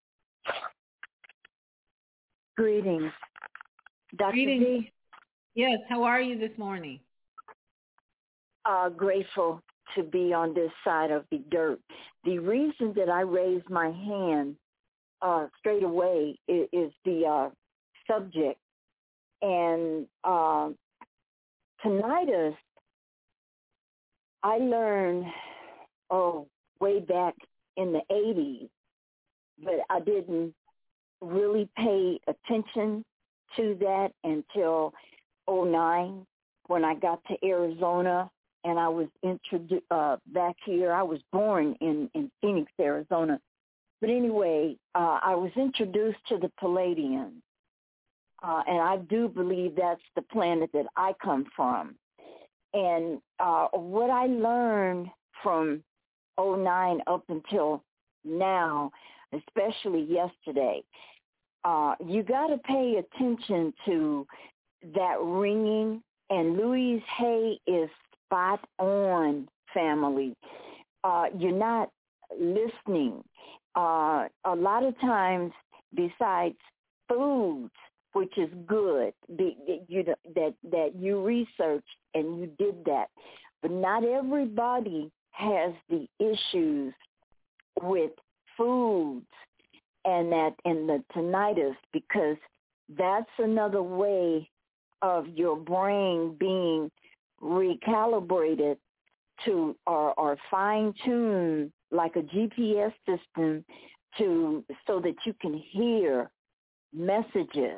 Greetings. Doctor Greetings. Z? Yes, how are you this morning? Uh, grateful to be on this side of the dirt. The reason that I raised my hand uh, straight away is, is the uh, subject. And uh, tinnitus, I learned, oh, way back in the eighties, but I didn't really pay attention to that until oh nine when I got to Arizona and I was introduced uh, back here. I was born in, in Phoenix, Arizona. But anyway, uh, I was introduced to the Palladians. Uh, and I do believe that's the planet that I come from. And uh, what I learned from oh nine up until now, especially yesterday, uh, you got to pay attention to that ringing. And Louise Hay is spot on, family. Uh, you're not listening. Uh, a lot of times, besides foods, which is good, the, the, you, that, that you researched and you did that, but not everybody has the issues with foods and that and the tinnitus, because that's another way of your brain being recalibrated to or, or fine-tuned like a G P S system to so that you can hear messages.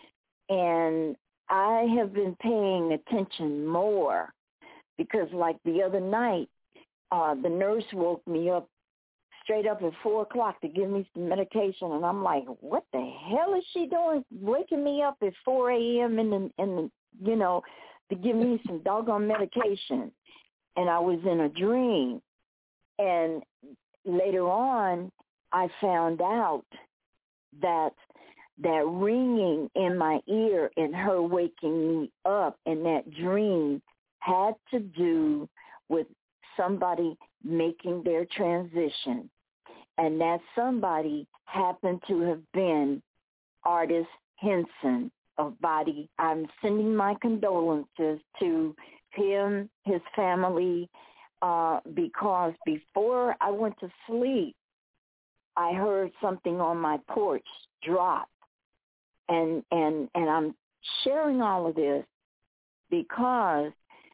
And I have been paying attention more because like the other night, uh, the nurse woke me up straight up at four o'clock to give me some medication. And I'm like, what the hell is she doing? Waking me up at four a.m. in the, in the, you know, to give me some doggone medication. And I was in a dream. And later on, I found out that that ringing in my ear and her waking me up in that dream had to do with somebody making their transition. And that somebody happened to have been Artis Henson of Body. I'm sending my condolences to him, his family, uh, because before I went to sleep, I heard something on my porch drop. And, and, and I'm sharing all of this because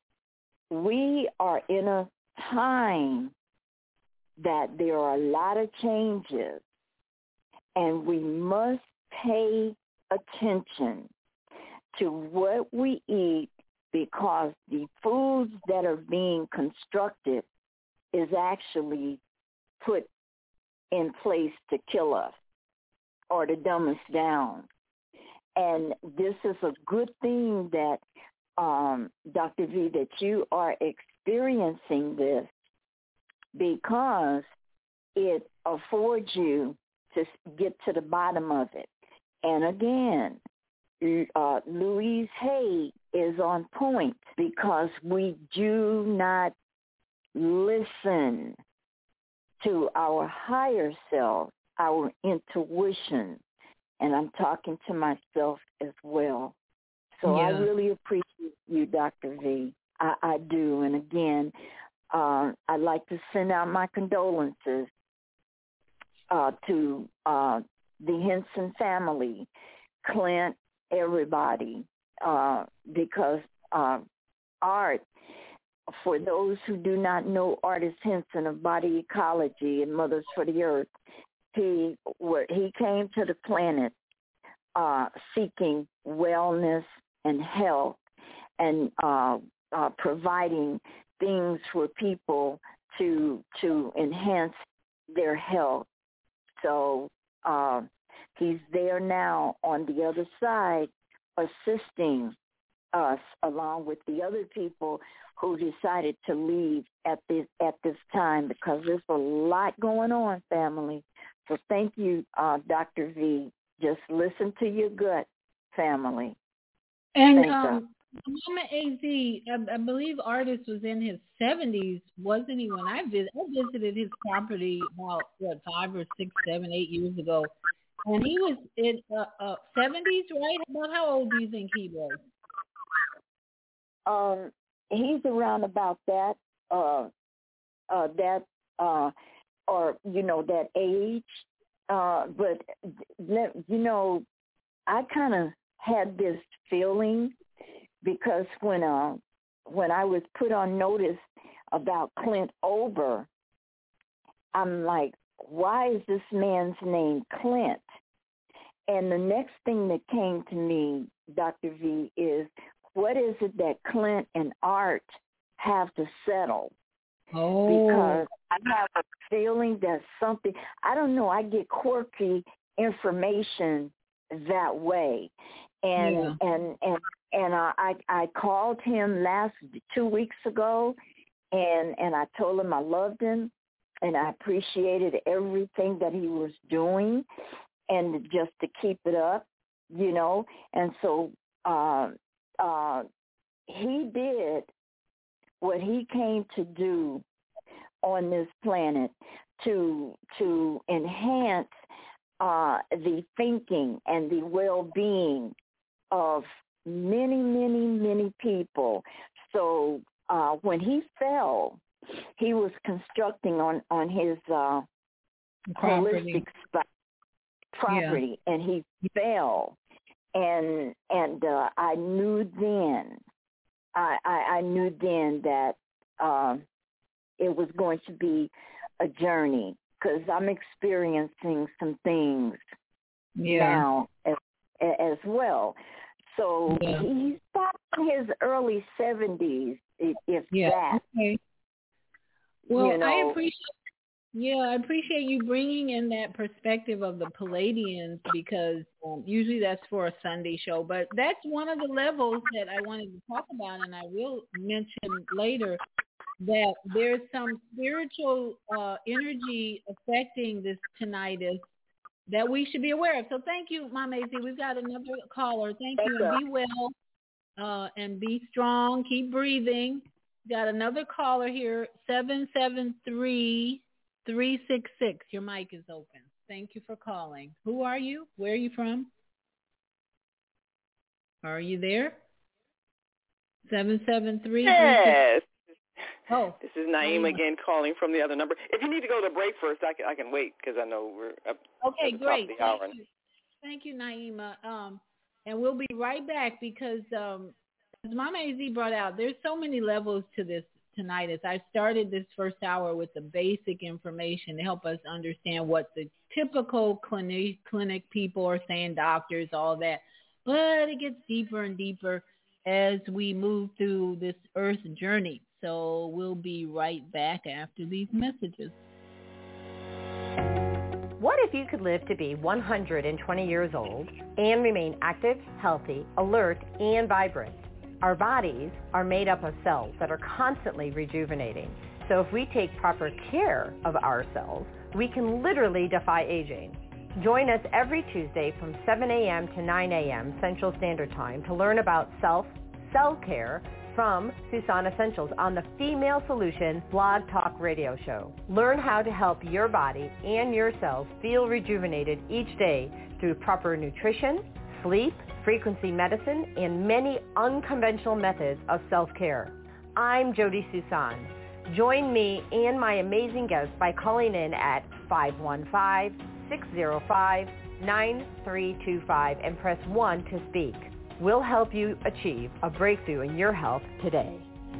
we are in a time that there are a lot of changes, and we must pay attention to what we eat, because the foods that are being constructed is actually put in place to kill us or to dumb us down. And this is a good thing that, um, Doctor V, that you are experiencing this, because it affords you to get to the bottom of it. And again, uh, Louise Hay is on point, because we do not listen to our higher self, our intuition. And I'm talking to myself as well. So yeah. I really appreciate you, Doctor V. I, I do. And again, uh, I'd like to send out my condolences uh, to uh, the Henson family, Clint, everybody, uh, because uh, Art, for those who do not know Artis Henson of Body Ecology and Mothers for the Earth, he where he came to the planet uh, seeking wellness and health, and uh, uh, providing things for people to to enhance their health. So uh, he's there now on the other side, assisting us along with the other people who decided to leave at this at this time, because there's a lot going on, family. So thank you, uh, Doctor V. Just listen to your gut, family. And um, Mama A Z, I, I believe Artis was in his seventies, wasn't he? When I visited, I visited his property about what five or six, seven, eight years ago, and he was in uh, uh, seventies, right? About how old do you think he was? Um, he's around about that, uh, uh, that, uh, or you know, that age. Uh, but you know, I kind of had this feeling, because when uh, when I was put on notice about Clint Ober, I'm like, why is this man's name Clint? And the next thing that came to me, Doctor V, is what is it that Clint and Art have to settle? Oh. Because I have a feeling that something, I don't know, I get quirky information that way. And yeah. and and and I, I I called him last two weeks ago, and and I told him I loved him and I appreciated everything that he was doing. and just to keep it up, you know. And so uh, uh, he did what he came to do on this planet to to enhance uh, the thinking and the well-being of many, many, many people. So uh, when he fell, he was constructing on, on his uh, holistic spot, property, yeah. and he fell. And and uh, I knew then, I, I, I knew then that uh, it was going to be a journey, because I'm experiencing some things yeah. now as, as well. So yeah. he's about in his early seventies, if, if yeah. that. Okay. Well, you know. I appreciate. Yeah, I appreciate you bringing in that perspective of the Palladians, because um, usually that's for a Sunday show. But that's one of the levels that I wanted to talk about, and I will mention later that there's some spiritual uh, energy affecting this tinnitus that we should be aware of. So thank you, Mama Maisie. We've got another caller. Thank you, and be well uh, and be strong. Keep breathing. Got another caller here, seven seven three, three six six. Your mic is open. Thank you for calling. Who are you? Where are you from? Are you there? seven seven three. Yes. Oh, this is Naeem again, calling from the other number. If you need to go to break first, I can I can wait, because I know we're up okay, at the great. top of the hour. Thank you, Thank you, Naima. Um, and we'll be right back, because um, as Mama A Z brought out, there's so many levels to this tinnitus. I started this first hour with the basic information to help us understand what the typical clinic clinic people are saying, doctors, all that. But it gets deeper and deeper as we move through this earth journey. So we'll be right back after these messages. What if you could live to be one hundred twenty years old and remain active, healthy, alert, and vibrant? Our bodies are made up of cells that are constantly rejuvenating. So if we take proper care of ourselves, we can literally defy aging. Join us every Tuesday from seven a.m. to nine a.m. Central Standard Time to learn about self, cell care from Susan Essentials on the Female Solution Blog Talk Radio Show. Learn how to help your body and your cells feel rejuvenated each day through proper nutrition, sleep, frequency medicine, and many unconventional methods of self-care. I'm Jody Susan. Join me and my amazing guests by calling in at five one five, six zero five, nine three two five and press one to speak. We'll help you achieve a breakthrough in your health today.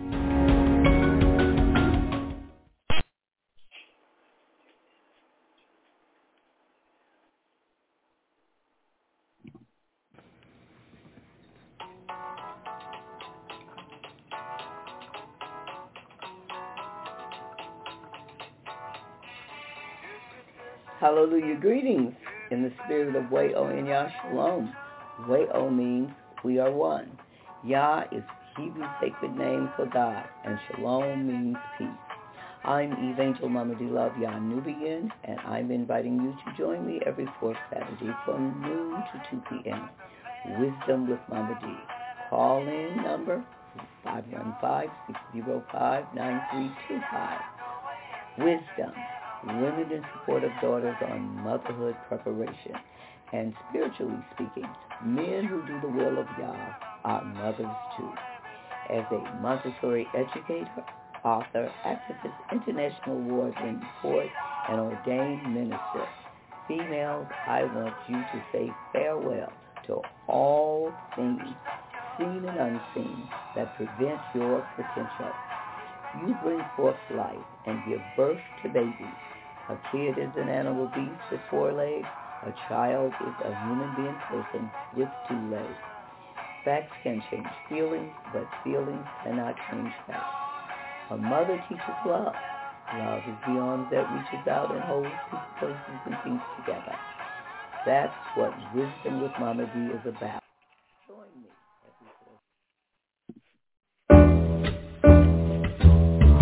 Hallelujah. Greetings in the spirit of Way-O and Yah Shalom. Way-O means we are one. Yah is Hebrew sacred name for God, and Shalom means peace. I'm Evangel Mama D Love Yah Nubian, and I'm inviting you to join me every fourth Saturday from noon to two p.m. Wisdom with Mama D. Call in number five one five, six zero five, nine three two five. Wisdom, women in support of daughters on motherhood preparation. And spiritually speaking, men who do the will of Yah are mothers too. As a Montessori educator, author, activist, international award-winning poet, and ordained minister, females, I want you to say farewell to all things, seen and unseen, that prevent your potential. You bring forth life and give birth to babies. A kid is an animal beast with four legs. A child is a human being person with two legs. Facts can change feelings, but feelings cannot change facts. A mother teaches love. Love is the arms that reaches out and holds people, places, and things together. That's what Wisdom with Mama D is about. Join me.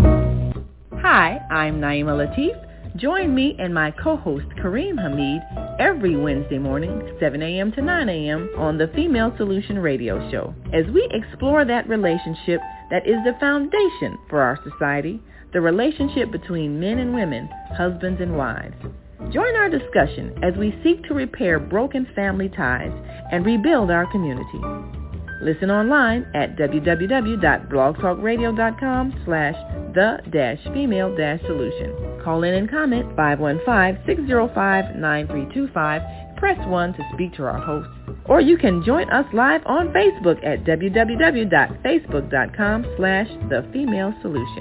Hi, I'm Naima Latif. Join me and my co-host Kareem Hamid every Wednesday morning, seven a.m. to nine a.m. on the Female Solution Radio Show, as we explore that relationship that is the foundation for our society, the relationship between men and women, husbands and wives. Join our discussion as we seek to repair broken family ties and rebuild our community. Listen online at www.blogtalkradio.com slash the-female-solution. Call in and comment five one five, six zero five, nine three two five. Press one to speak to our hosts. Or you can join us live on Facebook at www.facebook.com slash the-female-solution.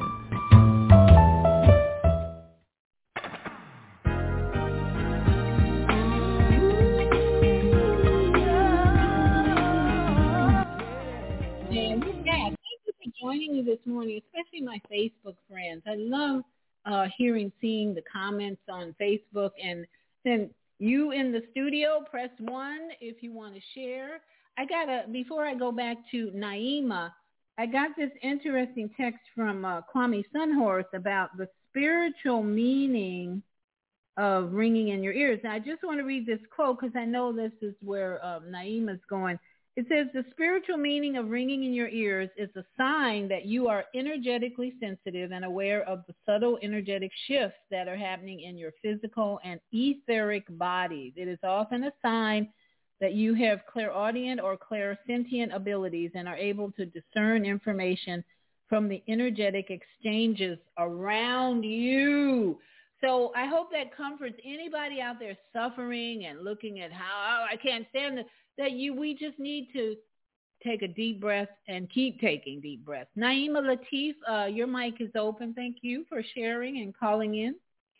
Joining you this morning, especially my Facebook friends. I love uh, hearing, seeing the comments on Facebook. And then you in the studio, press one if you want to share. I got a, before I go back to Naima, I got this interesting text from uh, Kwame Sunhorse about the spiritual meaning of ringing in your ears. Now, I just want to read this quote because I know this is where uh, Naima's going. It says, the spiritual meaning of ringing in your ears is a sign that you are energetically sensitive and aware of the subtle energetic shifts that are happening in your physical and etheric bodies. It is often a sign that you have clairaudient or clairsentient abilities and are able to discern information from the energetic exchanges around you. So I hope that comforts anybody out there suffering and looking at how, oh, I can't stand it. That you, we just need to take a deep breath and keep taking deep breaths. Naima Latif, uh, your mic is open. Thank you for sharing and calling in.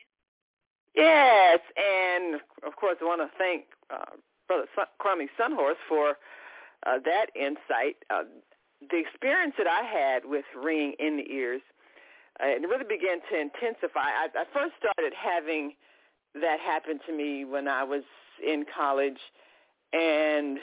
Yes, and of course I want to thank uh, Brother Kwame Sunhorse for uh, that insight. Uh, the experience that I had with ringing in the ears, uh, it really began to intensify. I, I first started having that happen to me when I was in college. And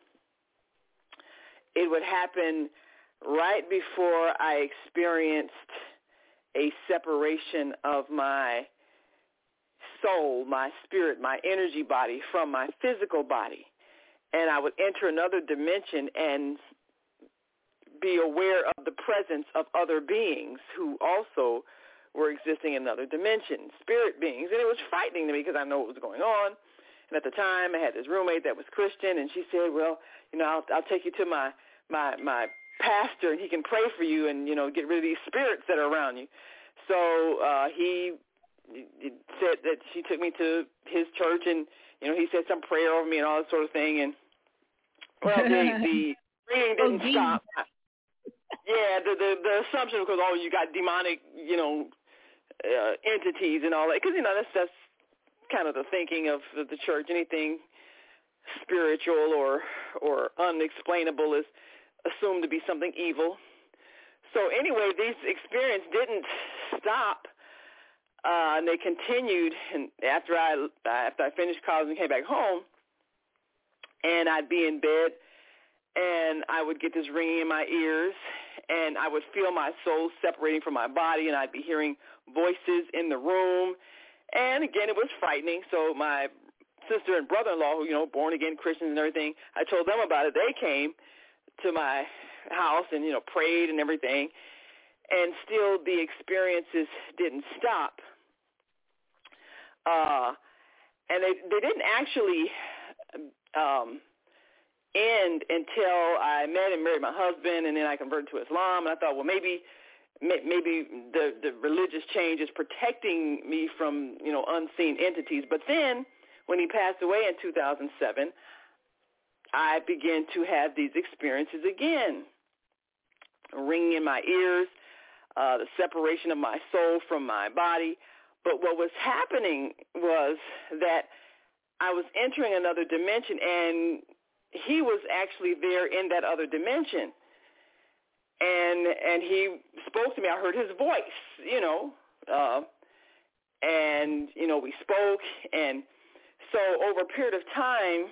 it would happen right before I experienced a separation of my soul, my spirit, my energy body from my physical body. And I would enter another dimension and be aware of the presence of other beings who also were existing in another dimension, spirit beings. And it was frightening to me because I know what was going on. And at the time, I had this roommate that was Christian, and she said, well, you know, I'll, I'll take you to my, my my pastor, and he can pray for you and, you know, get rid of these spirits that are around you. So uh, he said that she took me to his church, and, you know, he said some prayer over me and all that sort of thing. And, well, the, the reading didn't oh, stop. Yeah, the, the, the assumption was, oh, you got demonic, you know, uh, entities and all that. Because, you know, that's that's. kind of the thinking of the church. Anything spiritual or or unexplainable is assumed to be something evil. So anyway, these experiences didn't stop, uh, and they continued. And after I after I finished college and came back home, and I'd be in bed, and I would get this ringing in my ears, and I would feel my soul separating from my body, and I'd be hearing voices in the room. And, again, it was frightening. So my sister and brother-in-law, who, you know, born-again Christians and everything, I told them about it. They came to my house and, you know, prayed and everything. And still the experiences didn't stop. Uh, and they, they didn't actually um, end until I met and married my husband, and then I converted to Islam. And I thought, well, maybe – maybe the, the religious change is protecting me from, you know, unseen entities. But then when he passed away in two thousand seven, I began to have these experiences again, ringing in my ears, uh, the separation of my soul from my body. But what was happening was that I was entering another dimension, and he was actually there in that other dimension. And and he spoke to me. I heard his voice, you know, uh, and, you know, we spoke. And so over a period of time,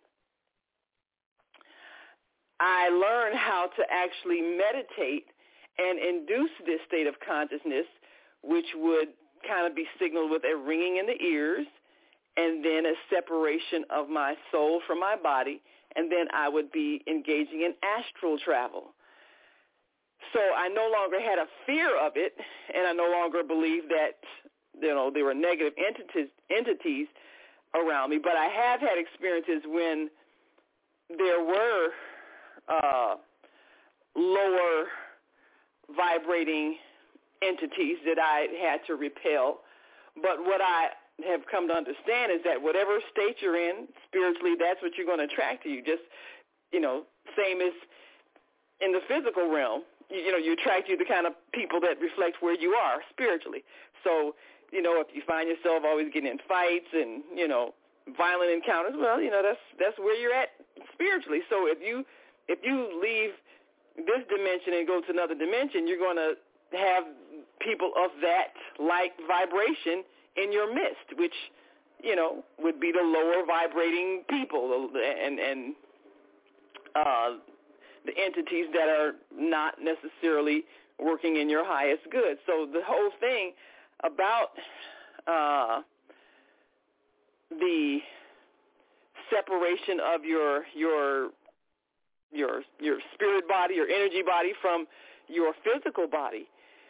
I learned how to actually meditate and induce this state of consciousness, which would kind of be signaled with a ringing in the ears and then a separation of my soul from my body, and then I would be engaging in astral travel. So I no longer had a fear of it, and I no longer believed that, you know, there were negative entities, entities around me. But I have had experiences when there were uh, lower vibrating entities that I had to repel. But what I have come to understand is that whatever state you're in spiritually, that's what you're going to attract to you. Just, you know, same as in the physical realm. You, you know, you attract you the kind of people that reflect where you are spiritually. So, you know, if you find yourself always getting in fights and, you know, violent encounters, well, you know, that's that's where you're at spiritually. So if you if you leave this dimension and go to another dimension, you're going to have people of that like vibration in your midst, which, you know, would be the lower vibrating people and and uh, the entities that are not necessarily working in your highest good. So the whole thing about uh, the separation of your your your your spirit body, your energy body from your physical body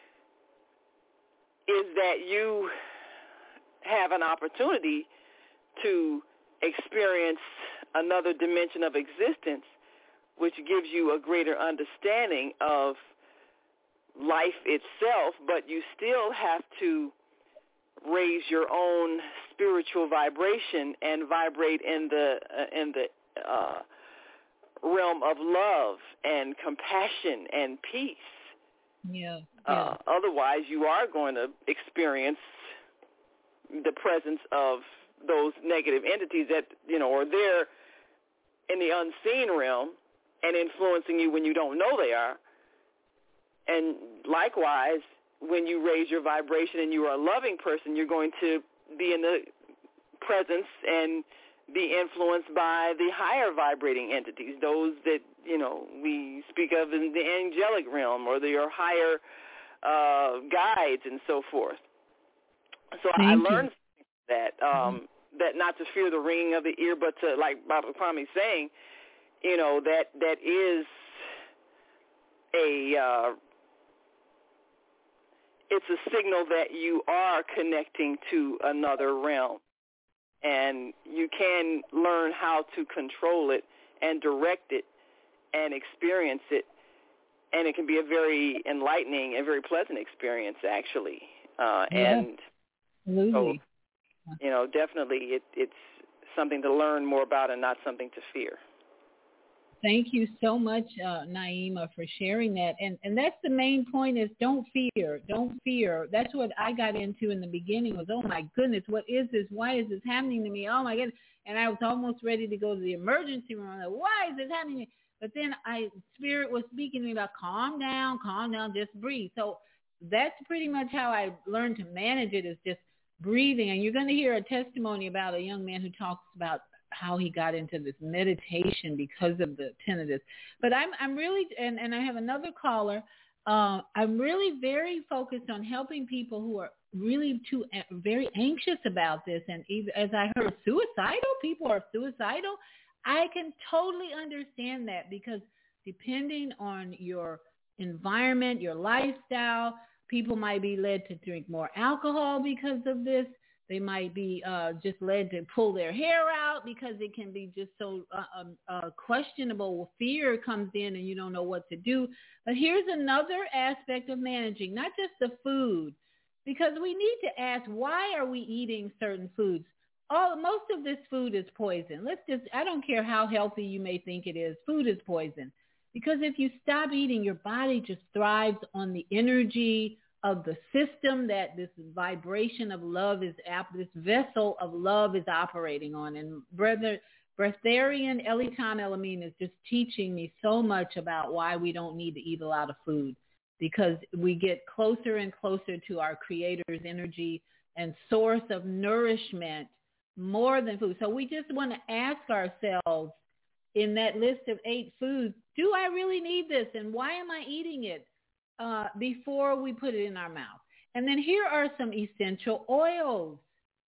is that you have an opportunity to experience another dimension of existence, which gives you a greater understanding of life itself, but you still have to raise your own spiritual vibration and vibrate in the uh, in the uh, realm of love and compassion and peace. Yeah. Uh, yeah. Otherwise, you are going to experience the presence of those negative entities that, you know, are there in the unseen realm and influencing you when you don't know they are. And likewise, when you raise your vibration and you are a loving person, you're going to be in the presence and be influenced by the higher vibrating entities, those that, you know, we speak of in the angelic realm or your higher uh, guides and so forth. So Thank I you. learned that, um, mm-hmm. that not to fear the ringing of the ear, but to, like Baba Kwame saying, you know, that that is a, uh, it's a signal that you are connecting to another realm. And you can learn how to control it and direct it and experience it. And it can be a very enlightening and very pleasant experience, actually. Uh, yeah, and absolutely. So, you know, definitely it, it's something to learn more about and not something to fear. Thank you so much, uh, Naima, for sharing that. And and that's the main point is don't fear. Don't fear. That's what I got into in the beginning was, oh, my goodness, what is this? Why is this happening to me? Oh, my goodness. And I was almost ready to go to the emergency room. I'm like, why is this happening to me? But then I Spirit was speaking to me about calm down, calm down, just breathe. So that's pretty much how I learned to manage it is just breathing. And you're going to hear a testimony about a young man who talks about how he got into this meditation because of the tinnitus. But I'm I'm really, and, and I have another caller, uh, I'm really very focused on helping people who are really too, very anxious about this. And even, as I heard, suicidal, people are suicidal. I can totally understand that because depending on your environment, your lifestyle, people might be led to drink more alcohol because of this. They might be uh, just led to pull their hair out because it can be just so uh, um, uh, questionable. Fear comes in and you don't know what to do. But here's another aspect of managing, not just the food, because we need to ask, why are we eating certain foods? All most of this food is poison. Let's just, I don't care how healthy you may think it is. Food is poison. Because if you stop eating, your body just thrives on the energy of the system that this vibration of love is, this vessel of love is operating on. And Brother Breatharian Elitan Elamine is just teaching me so much about why we don't need to eat a lot of food, because we get closer and closer to our Creator's energy and source of nourishment more than food. So we just want to ask ourselves in that list of eight foods, do I really need this? And why am I eating it? Uh, before we put it in our mouth. And then here are some essential oils.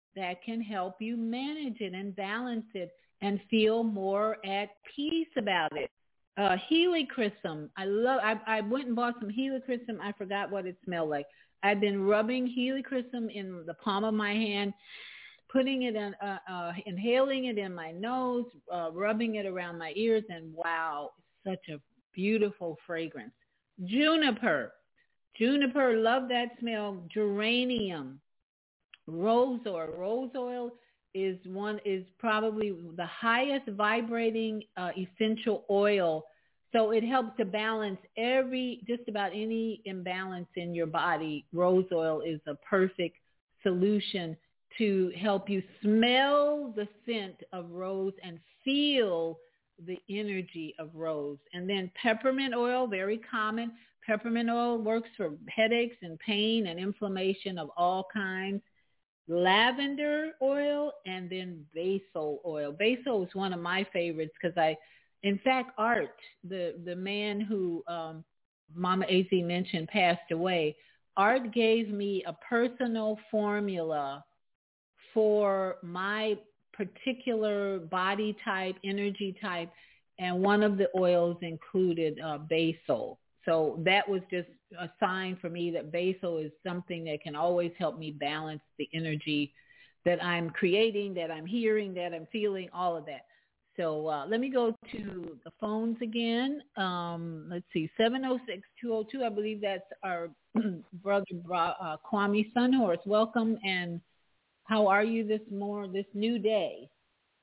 that can help you manage it and balance it and feel more at peace about it. Uh, helichrysum. I love, I, I went and bought some helichrysum. I forgot what it smelled like. I've been rubbing helichrysum in the palm of my hand, putting it in, uh, uh, inhaling it in my nose, uh, rubbing it around my ears, and wow, it's such a beautiful fragrance. Juniper. Juniper, love that smell. Geranium. Rose oil. Rose oil is one is probably the highest vibrating uh, essential oil. So it helps to balance every, just about any imbalance in your body. Rose oil is a perfect solution to help you smell the scent of rose and feel the energy of rose. And then peppermint oil, very common. Peppermint oil works for headaches and pain and inflammation of all kinds. Lavender oil, and then basil oil. Basil is one of my favorites because I, in fact, Art, the, the man who um, Mama A Z mentioned passed away, Art gave me a personal formula for my particular body type, energy type, and one of the oils included uh, basil. So that was just a sign for me that basil is something that can always help me balance the energy that I'm creating, that I'm hearing, that I'm feeling, all of that. So uh, let me go to the phones again. Um, let's see, seven oh six, two oh two. I believe that's our brother uh, Kwame Sunhorse. Welcome, and how are you this more this new day?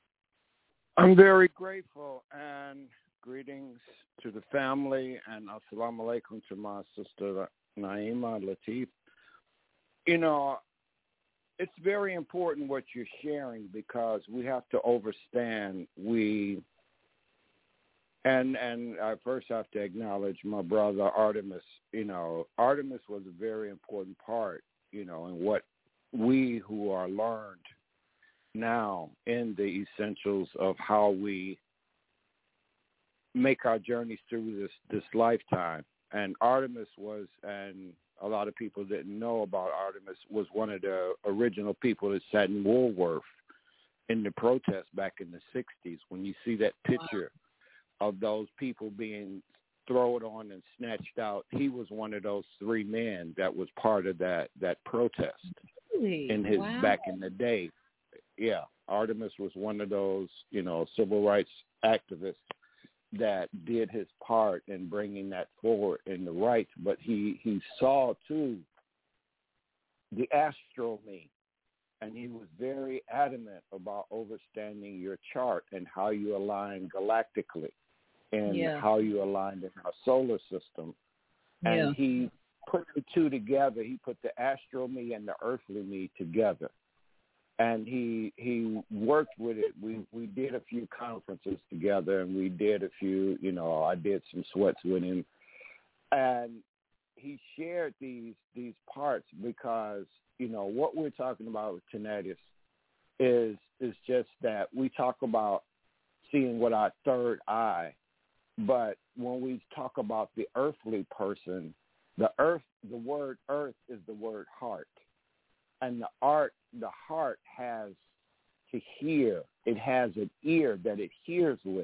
I'm very grateful, and greetings to the family, and assalamu alaikum to my sister Naima Latif. You know, it's very important what you're sharing because we have to understand we, and and I first have to acknowledge my brother Artemis. You know, Artemis was a very important part, you know, in what we who are learned now in the essentials of how we make our journeys through this, this lifetime. And Artemis was, and a lot of people didn't know about Artemis, was one of the original people that sat in Woolworth in the protest back in the sixties. When you see that picture wow. of those people being thrown on and snatched out, he was one of those three men that was part of that, that protest really? in his wow. back in the day. Yeah, Artemis was one of those, you know, civil rights activists that did his part in bringing that forward in the rights, but he, he saw, too, the astral me, and he was very adamant about understanding your chart and how you align galactically and yeah. how you aligned in our solar system. And yeah. he put the two together. He put the astral me and the earthly me together. And he he worked with it. We we did a few conferences together, and we did a few, you know, I did some sweats with him. And he shared these these parts because, you know, what we're talking about with tinnitus is is just that we talk about seeing with our third eye, but when we talk about the earthly person, the earth, the word earth is the word heart. And the art, the heart has to hear. It has an ear that it hears with.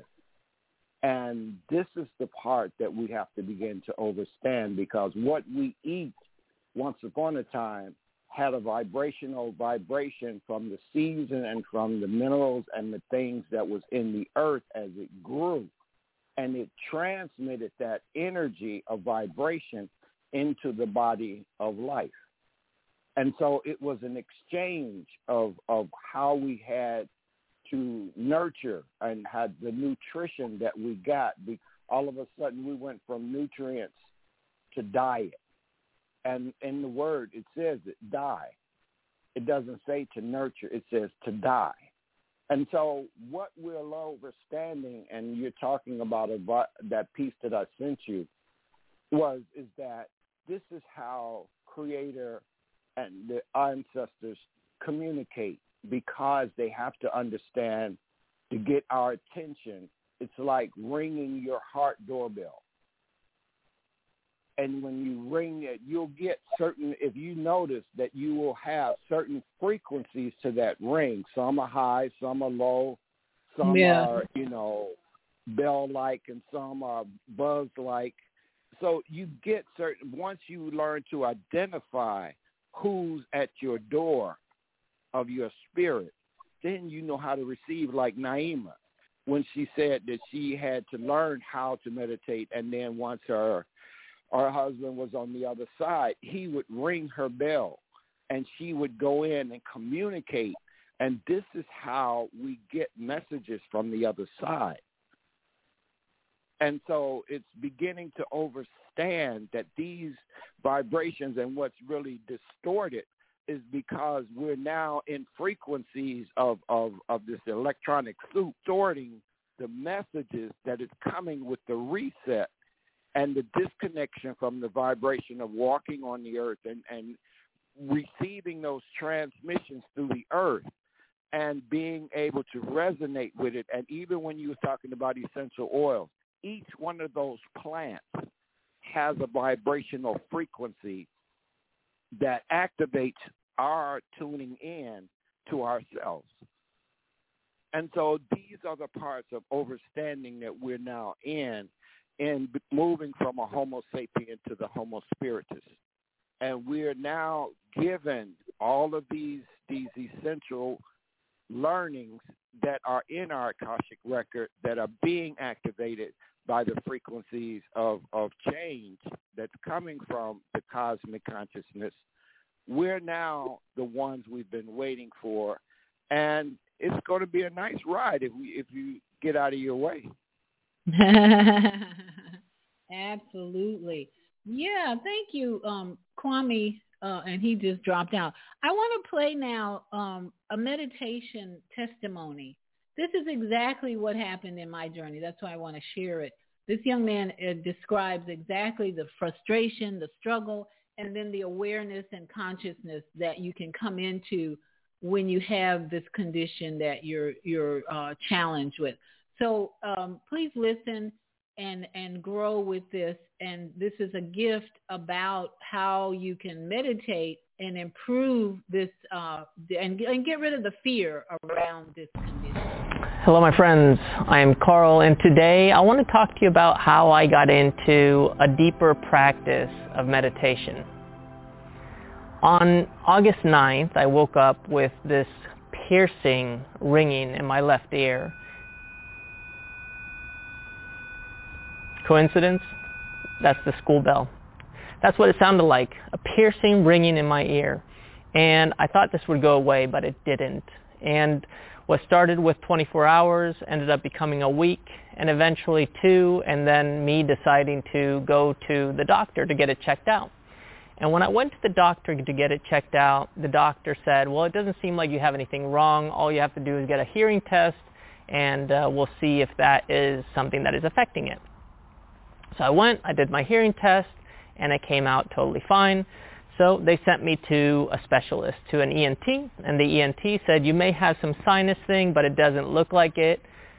And this is the part that we have to begin to understand because what we eat once upon a time had a vibrational vibration from the season and from the minerals and the things that was in the earth as it grew. And it transmitted that energy of vibration into the body of life. And so it was an exchange of, of how we had to nurture and had the nutrition that we got. All of a sudden, we went from nutrients to diet. And in the word, it says it, die. It doesn't say to nurture. It says to die. And so what we're understanding, and you're talking about a, that piece that I sent you, was is that this is how Creator and the ancestors communicate because they have to understand to get our attention. It's like ringing your heart doorbell. and when you ring it, you'll get certain, if you notice that you will have certain frequencies to that ring. Some are high, some are low, some yeah. are, you know, bell-like, and some are buzz-like. So you get certain, once you learn to identify who's at your door of your spirit, then you know how to receive, like Naima, when she said that she had to learn how to meditate, and then once her her husband was on the other side, he would ring her bell, and she would go in and communicate, and this is how we get messages from the other side. And so it's beginning to understand that these vibrations, and what's really distorted is because we're now in frequencies of, of, of this electronic soup, sorting the messages that is coming with the reset and the disconnection from the vibration of walking on the earth and, and receiving those transmissions through the earth and being able to resonate with it. And even when you were talking about essential oils, each one of those plants has a vibrational frequency that activates our tuning in to ourselves. And so these are the parts of understanding that we're now in, in moving from a Homo sapien to the Homo spiritus. And we're now given all of these, these essential learnings that are in our Akashic record that are being activated by the frequencies of, of change that's coming from the cosmic consciousness. We're now the ones we've been waiting for, and it's going to be a nice ride if we if you get out of your way. Absolutely. Yeah, thank you, um, Kwame, uh, and he just dropped out. I want to play now um, a meditation testimony. This is exactly what happened in my journey. That's why I want to share it. This young man uh, describes exactly the frustration, the struggle, and then the awareness and consciousness that you can come into when you have this condition that you're you're uh, challenged with. So um, please listen and and grow with this. And this is a gift about how you can meditate and improve this uh, and, and get rid of the fear around this condition. Hello, my friends. I am Carl, and today I want to talk to you about how I got into a deeper practice of meditation. On August ninth, I woke up with this piercing ringing in my left ear. Coincidence? That's the school bell. That's what it sounded like, a piercing ringing in my ear. And I thought this would go away, but it didn't. And what started with twenty-four hours ended up becoming a week, and eventually two, and then me deciding to go to the doctor to get it checked out. And when I went to the doctor to get it checked out, the doctor said, well, it doesn't seem like you have anything wrong. All you have to do is get a hearing test, and uh, we'll see if that is something that is affecting it. So I went, I did my hearing test, and it came out totally fine. So they sent me to a specialist, to an E N T, and the E N T said, you may have some sinus thing, but it doesn't look like it.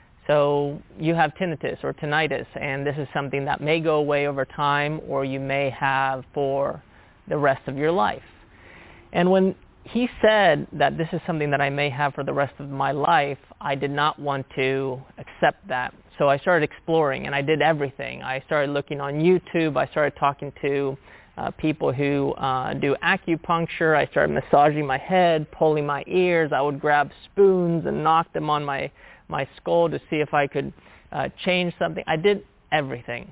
So you have tinnitus or tinnitus, and this is something that may go away over time, or you may have for the rest of your life. And when he said that this is something that I may have for the rest of my life, I did not want to accept that. So I started exploring, and I did everything. I started looking on YouTube. I started talking to uh, people who uh, do acupuncture. I started massaging my head, pulling my ears. I would grab spoons and knock them on my, my skull to see if I could uh, change something. I did everything.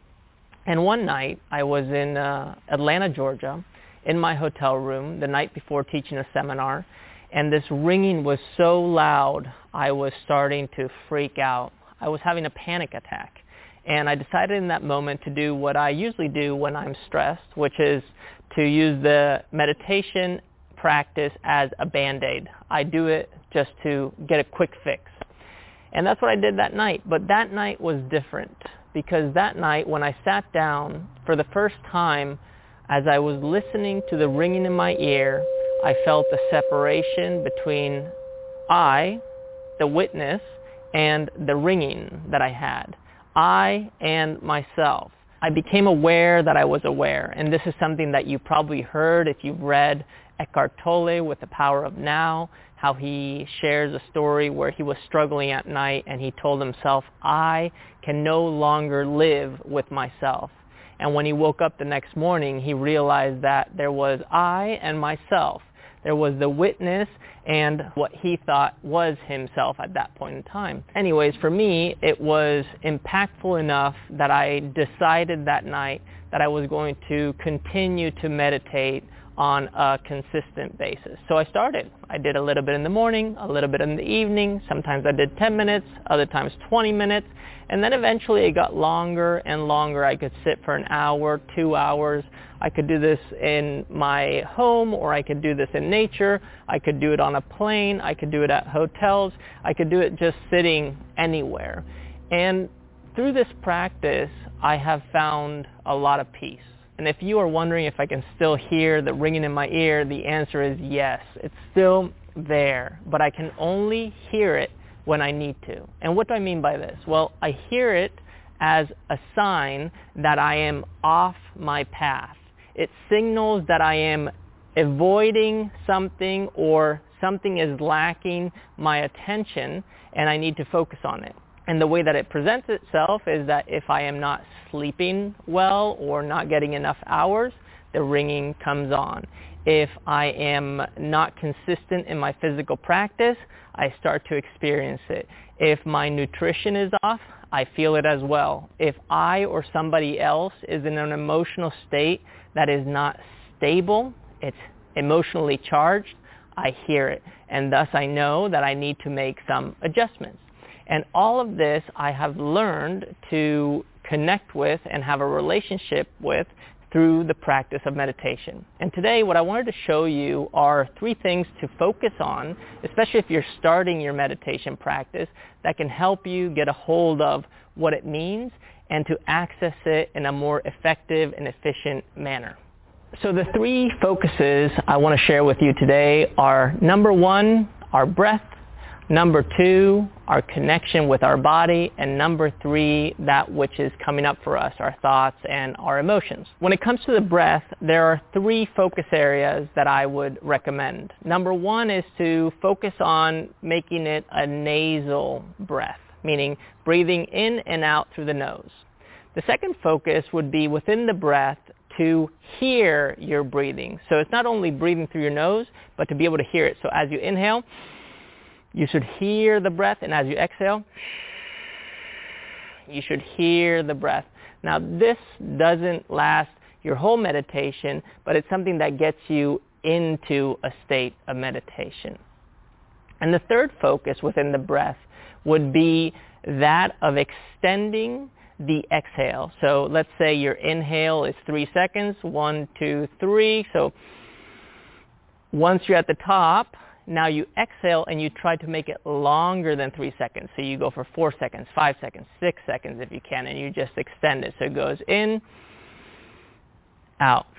And one night, I was in uh, Atlanta, Georgia, in my hotel room the night before teaching a seminar, and this ringing was so loud, I was starting to freak out. I was having a panic attack, and I decided in that moment to do what I usually do when I'm stressed, which is to use the meditation practice as a Band-Aid. I do it just to get a quick fix. And that's what I did that night, but that night was different, because that night when I sat down for the first time, as I was listening to the ringing in my ear, I felt the separation between I, the witness, and the ringing that I had. I and myself. I became aware that I was aware. And this is something that you probably heard if you've read Eckhart Tolle with The Power of Now, how he shares a story where he was struggling at night and he told himself, I can no longer live with myself. And when he woke up the next morning, he realized that there was I and myself. There was the witness and what he thought was himself at that point in time. Anyways, for me, it was impactful enough that I decided that night that I was going to continue to meditate on a consistent basis. So I started. I did a little bit in the morning, a little bit in the evening. Sometimes I did ten minutes, other times twenty minutes. And then eventually it got longer and longer. I could sit for an hour, two hours. I could do this in my home, or I could do this in nature. I could do it on a plane. I could do it at hotels. I could do it just sitting anywhere. And through this practice, I have found a lot of peace. And if you are wondering if I can still hear the ringing in my ear, the answer is yes. It's still there, but I can only hear it when I need to. And what do I mean by this? Well, I hear it as a sign that I am off my path. It signals that I am avoiding something, or something is lacking my attention and I need to focus on it. And the way that it presents itself is that if I am not sleeping well or not getting enough hours, the ringing comes on. If I am not consistent in my physical practice, I start to experience it. If my nutrition is off, I feel it as well. If I or somebody else is in an emotional state that is not stable, it's emotionally charged, I hear it. And thus I know that I need to make some adjustments. And all of this I have learned to connect with and have a relationship with through the practice of meditation. And today what I wanted to show you are three things to focus on, especially if you're starting your meditation practice, that can help you get a hold of what it means and to access it in a more effective and efficient manner. So the three focuses I want to share with you today are, number one, our breath. Number two, our connection with our body. And number three, that which is coming up for us, our thoughts and our emotions. When it comes to the breath, there are three focus areas that I would recommend. Number one is to focus on making it a nasal breath, meaning breathing in and out through the nose. The second focus would be within the breath to hear your breathing. So it's not only breathing through your nose, but to be able to hear it. So as you inhale, you should hear the breath, and as you exhale, you should hear the breath. Now, this doesn't last your whole meditation, but it's something that gets you into a state of meditation. And the third focus within the breath would be that of extending the exhale. So let's say your inhale is three seconds, one, two, three. So once you're at the top, now you exhale and you try to make it longer than three seconds. So you go for four seconds, five seconds, six seconds if you can, and you just extend it. So it goes in, out.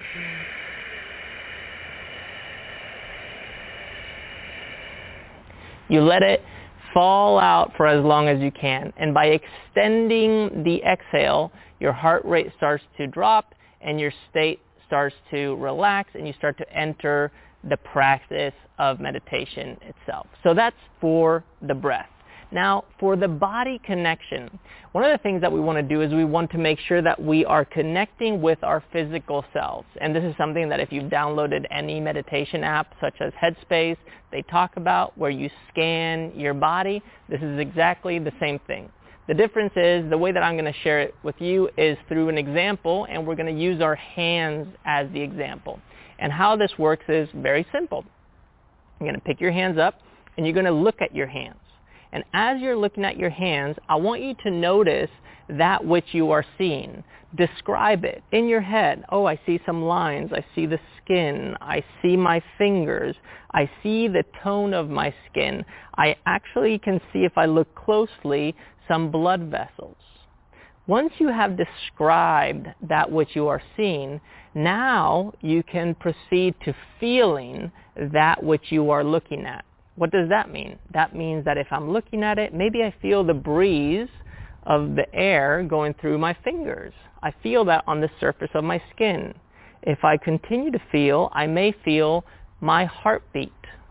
You let it fall out for as long as you can. And by extending the exhale, your heart rate starts to drop and your state starts to relax, and you start to enter the practice of meditation itself. So that's for the breath. Now, for the body connection, one of the things that we want to do is we want to make sure that we are connecting with our physical selves. And this is something that if you've downloaded any meditation app, such as Headspace, they talk about where you scan your body. This is exactly the same thing. The difference is the way that I'm going to share it with you is through an example, and we're going to use our hands as the example. And how this works is very simple. You're going to pick your hands up, and you're going to look at your hands. And as you're looking at your hands, I want you to notice that which you are seeing. Describe it in your head. Oh, I see some lines. I see the skin. I see my fingers. I see the tone of my skin. I actually can see, if I look closely, some blood vessels. Once you have described that which you are seeing, now you can proceed to feeling that which you are looking at. What does that mean? That means that if I'm looking at it, maybe I feel the breeze of the air going through my fingers. I feel that on the surface of my skin. If I continue to feel, I may feel my heartbeat.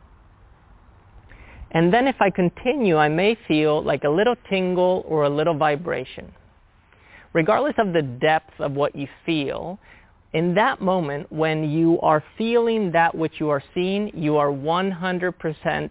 And then if I continue, I may feel like a little tingle or a little vibration. Regardless of the depth of what you feel, in that moment when you are feeling that which you are seeing, you are one hundred percent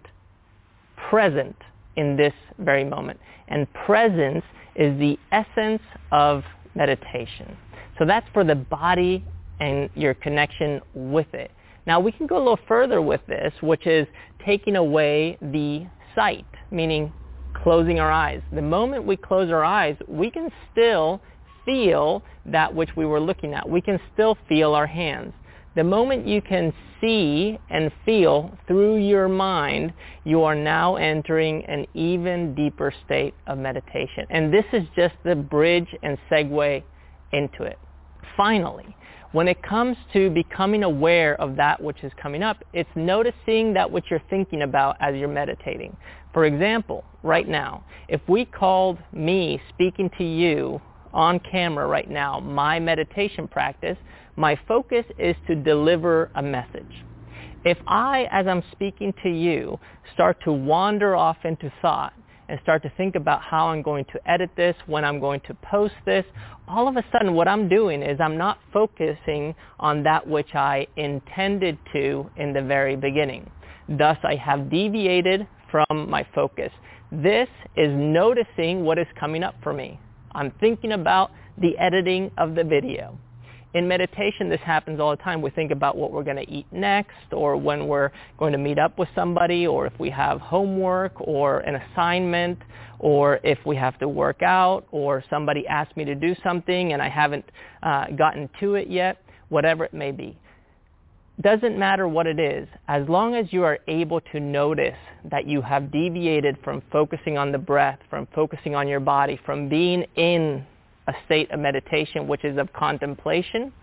present in this very moment. And presence is the essence of meditation. So that's for the body and your connection with it. Now we can go a little further with this, which is taking away the sight, meaning closing our eyes. The moment we close our eyes, we can still feel that which we were looking at. We can still feel our hands. The moment you can see and feel through your mind, you are now entering an even deeper state of meditation. And this is just the bridge and segue into it. Finally, when it comes to becoming aware of that which is coming up, it's noticing that which you're thinking about as you're meditating. For example, right now, if we called me speaking to you on camera right now, my meditation practice, my focus is to deliver a message. If I, as I'm speaking to you, start to wander off into thought and start to think about how I'm going to edit this, when I'm going to post this, all of a sudden what I'm doing is I'm not focusing on that which I intended to in the very beginning. Thus, I have deviated from my focus. This is noticing what is coming up for me. I'm thinking about the editing of the video. In meditation, this happens all the time. We think about what we're going to eat next, or when we're going to meet up with somebody, or if we have homework or an assignment, or if we have to work out, or somebody asked me to do something and I haven't uh, gotten to it yet, whatever it may be. Doesn't matter what it is, as long as you are able to notice that you have deviated from focusing on the breath, from focusing on your body, from being in a state of meditation, which is of contemplation,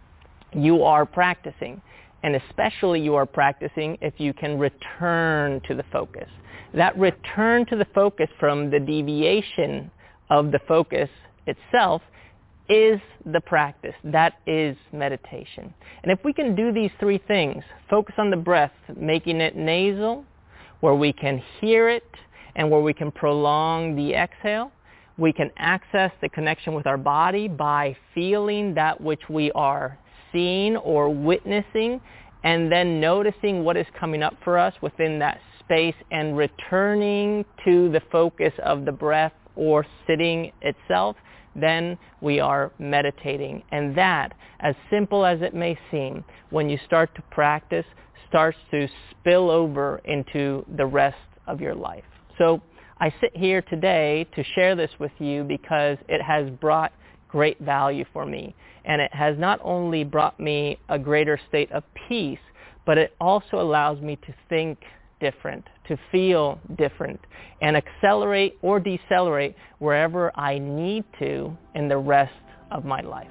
you are practicing. And especially you are practicing if you can return to the focus. That return to the focus from the deviation of the focus itself is the practice. That is meditation. And if we can do these three things, focus on the breath, making it nasal, where we can hear it and where we can prolong the exhale, we can access the connection with our body by feeling that which we are seeing or witnessing, and then noticing what is coming up for us within that space and returning to the focus of the breath or sitting itself, then we are meditating. And that, as simple as it may seem, when you start to practice, starts to spill over into the rest of your life. So I sit here today to share this with you because it has brought great value for me. And it has not only brought me a greater state of peace, but it also allows me to think different, to feel different, and accelerate or decelerate wherever I need to in the rest of my life.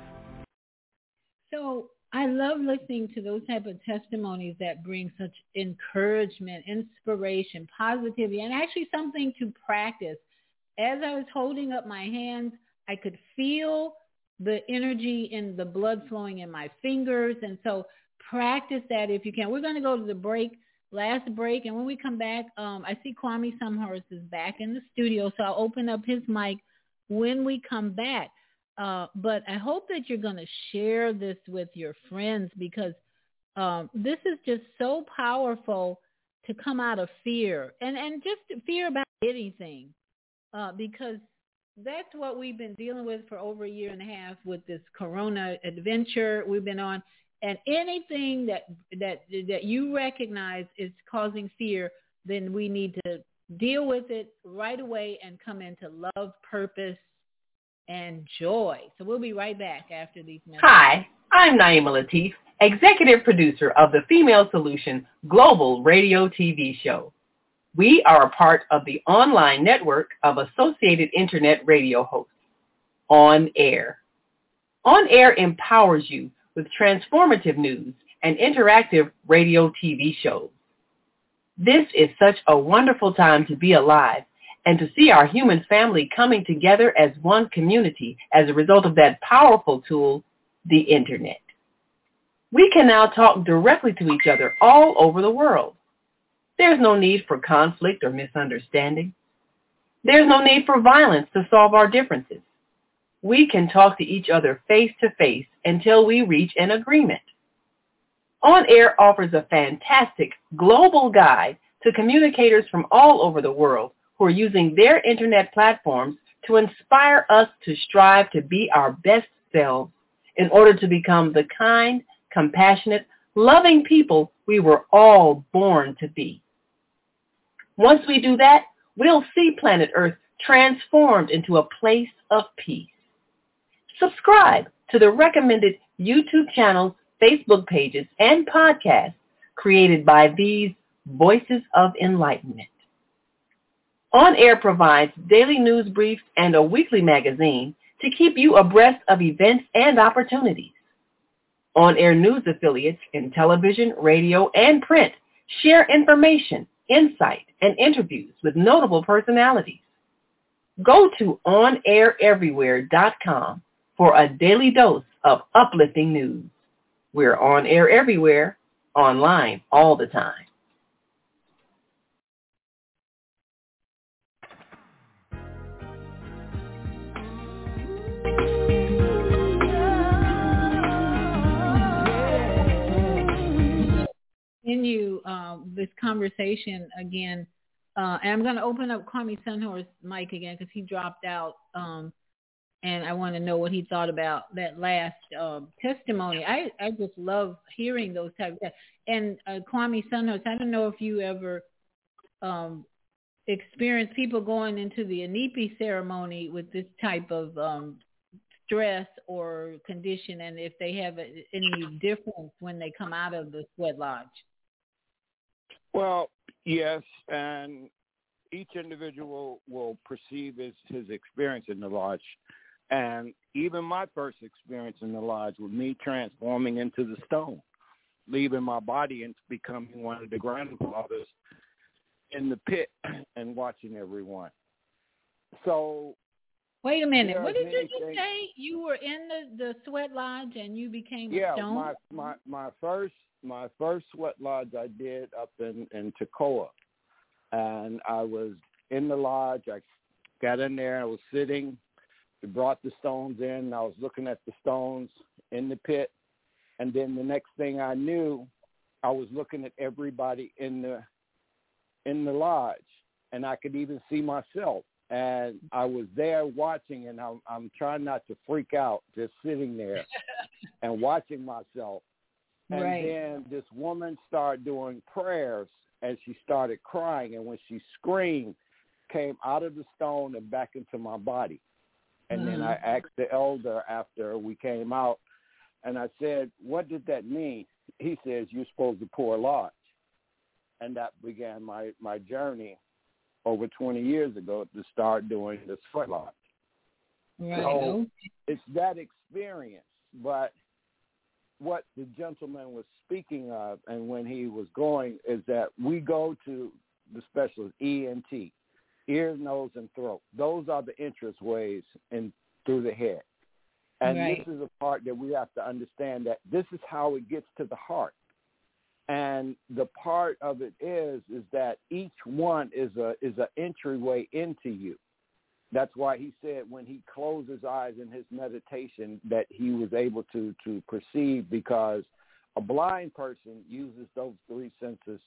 So I love listening to those type of testimonies that bring such encouragement, inspiration, positivity, and actually something to practice. As I was holding up my hands, I could feel the energy in the blood flowing in my fingers. And so practice that if you can. We're going to go to the break, last break. And when we come back, um, I see Kwame Sumhurst is back in the studio. So I'll open up his mic when we come back. Uh, but I hope that you're going to share this with your friends, because um, this is just so powerful to come out of fear and, and just fear about anything, uh, because that's what we've been dealing with for over a year and a half with this corona adventure we've been on. And anything that that that you recognize is causing fear, then we need to deal with it right away and come into love, purpose, and joy. So we'll be right back after these messages. Hi, I'm Naima Latif, executive producer of the Female Solution Global Radio T V show. We are a part of the online network of Associated Internet radio hosts, On Air. On Air empowers you with transformative news and interactive radio T V shows. This is such a wonderful time to be alive, and to see our human family coming together as one community as a result of that powerful tool, the Internet. We can now talk directly to each other all over the world. There's no need for conflict or misunderstanding. There's no need for violence to solve our differences. We can talk to each other face to face until we reach an agreement. On Air offers a fantastic global guide to communicators from all over the world who are using their internet platforms to inspire us to strive to be our best selves in order to become the kind, compassionate, loving people we were all born to be. Once we do that, we'll see planet Earth transformed into a place of peace. Subscribe to the recommended YouTube channels, Facebook pages, and podcasts created by these Voices of Enlightenment. On Air provides daily news briefs and a weekly magazine to keep you abreast of events and opportunities. On Air news affiliates in television, radio, and print share information, insight, and interviews with notable personalities. Go to on air everywhere dot com for a daily dose of uplifting news. We're on air everywhere, online all the time. Continue uh, this conversation again, uh, and I'm going to open up Kwame Senhor's mic again because he dropped out. Um, And I want to know what he thought about that last um, testimony. I, I just love hearing those types of, and uh, Kwame Senhor, I don't know if you ever um, experienced people going into the Anipi ceremony with this type of um, stress or condition, and if they have a, any difference when they come out of the sweat lodge. Well, yes, and each individual will perceive his, his experience in the lodge. And even my first experience in the lodge with me transforming into the stone, leaving my body and becoming one of the grandfathers in the pit and watching everyone. So, wait a minute. What did you just things. say? You were in the, the sweat lodge and you became yeah, a stone? Yeah, my, my, my first my first sweat lodge I did up in, in Toccoa. And I was in the lodge. I got in there. I was sitting. They brought the stones in. I was looking at the stones in the pit. And then the next thing I knew, I was looking at everybody in the in the lodge. And I could even see myself. And I was there watching, and I'm, I'm trying not to freak out, just sitting there and watching myself. And right. then this woman started doing prayers, and she started crying. And when she screamed, came out of the stone and back into my body. And mm-hmm. then I asked the elder after we came out, and I said, what did that mean? He says, you're supposed to pour lodge. And that began my, my journey over twenty years ago to start doing the sweat lodge. Right. So it's that experience. But what the gentleman was speaking of, and when he was going, is that we go to the specialist, E N T, ear, nose, and throat. Those are the entrance ways in through the head. And right. this is a part that we have to understand, that this is how it gets to the heart. And the part of it is, is that each one is a is an entryway into you. That's why he said when he closed his eyes in his meditation that he was able to, to perceive, because a blind person uses those three senses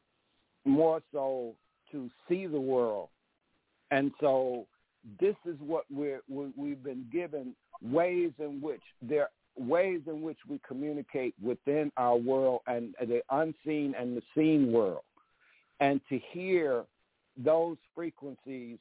more so to see the world. And so this is what we're, we, we've been given, ways in which there ways in which we communicate within our world and the unseen and the seen world. And to hear those frequencies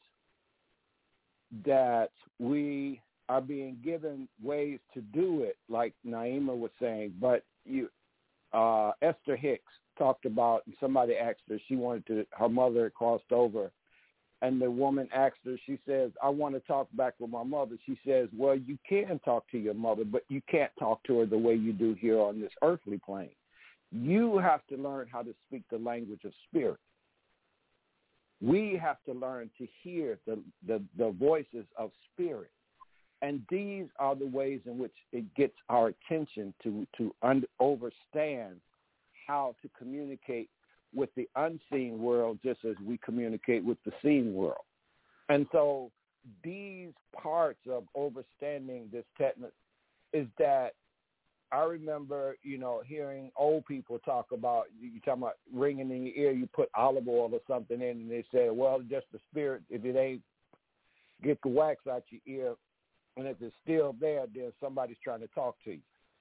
that we are being given ways to do it, like Naima was saying. But you, uh, Esther Hicks talked about, and somebody asked her, she wanted to, her mother had crossed over, and the woman asked her, she says, I want to talk back with my mother. She says, well, you can talk to your mother, but you can't talk to her the way you do here on this earthly plane. You have to learn how to speak the language of spirit. We have to learn to hear the, the, the voices of spirit. And these are the ways in which it gets our attention to, to un- understand how to communicate with the unseen world just as we communicate with the seen world. And so these parts of understanding this technique is that I remember, you know, hearing old people talk about, you talking about ringing in your ear, you put olive oil or something in, and they say, well, just the spirit, if it ain't, get the wax out your ear, and if it's still there, then somebody's trying to talk to you.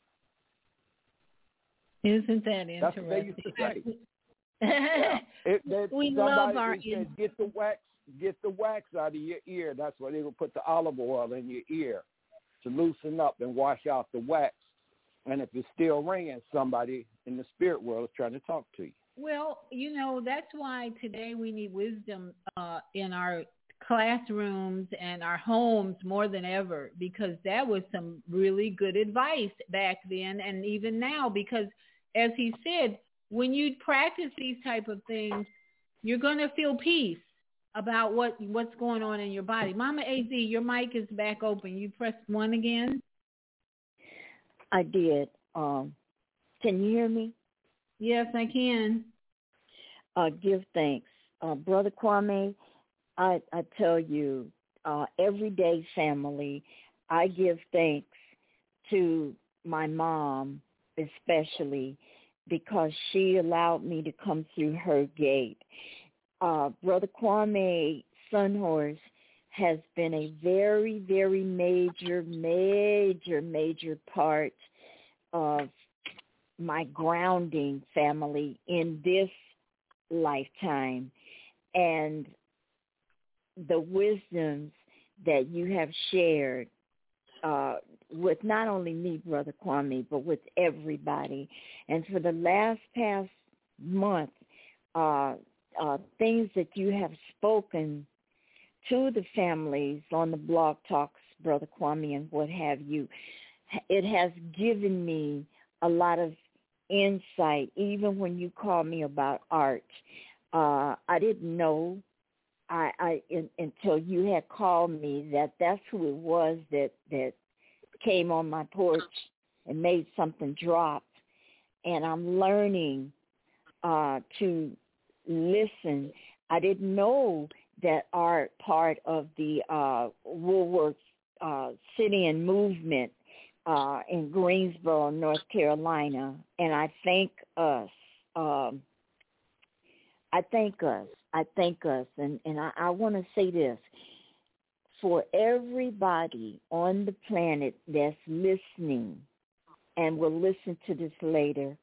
Isn't that interesting? That's what they used to say. yeah. it, they, we somebody, love our... It says, get the wax, get the wax out of your ear. That's why they will put the olive oil in your ear to loosen up and wash out the wax. And if it's still ringing, somebody in the spirit world is trying to talk to you. Well, you know, that's why today we need wisdom uh, in our classrooms and our homes more than ever, because that was some really good advice back then and even now, because as he said, when you practice these type of things, you're going to feel peace about what, what's going on in your body. Mama A Z, your mic is back open. You pressed one again. I did. Um, can you hear me? Yes, I can. Uh, give thanks. Uh, Brother Kwame, I, I tell you, uh, everyday family, I give thanks to my mom especially because she allowed me to come through her gate. Uh, Brother Kwame Sunhorse has been a very, very major, major, major part of my grounding family in this lifetime. And the wisdoms that you have shared uh, with not only me, Brother Kwame, but with everybody. And for the last past month, uh, uh, things that you have spoken to the families on the blog talks, Brother Kwame, and what have you, it has given me a lot of insight, even when you called me about art. Uh, I didn't know I, I in, until you had called me that that's who it was that, that came on my porch and made something drop. And I'm learning uh, to listen. I didn't know that art part of the uh, Woolworth uh, City and Movement uh, in Greensboro, North Carolina. And I thank us. Um, I thank us. I thank us. And, and I, I want to say this. For everybody on the planet that's listening and will listen to this later,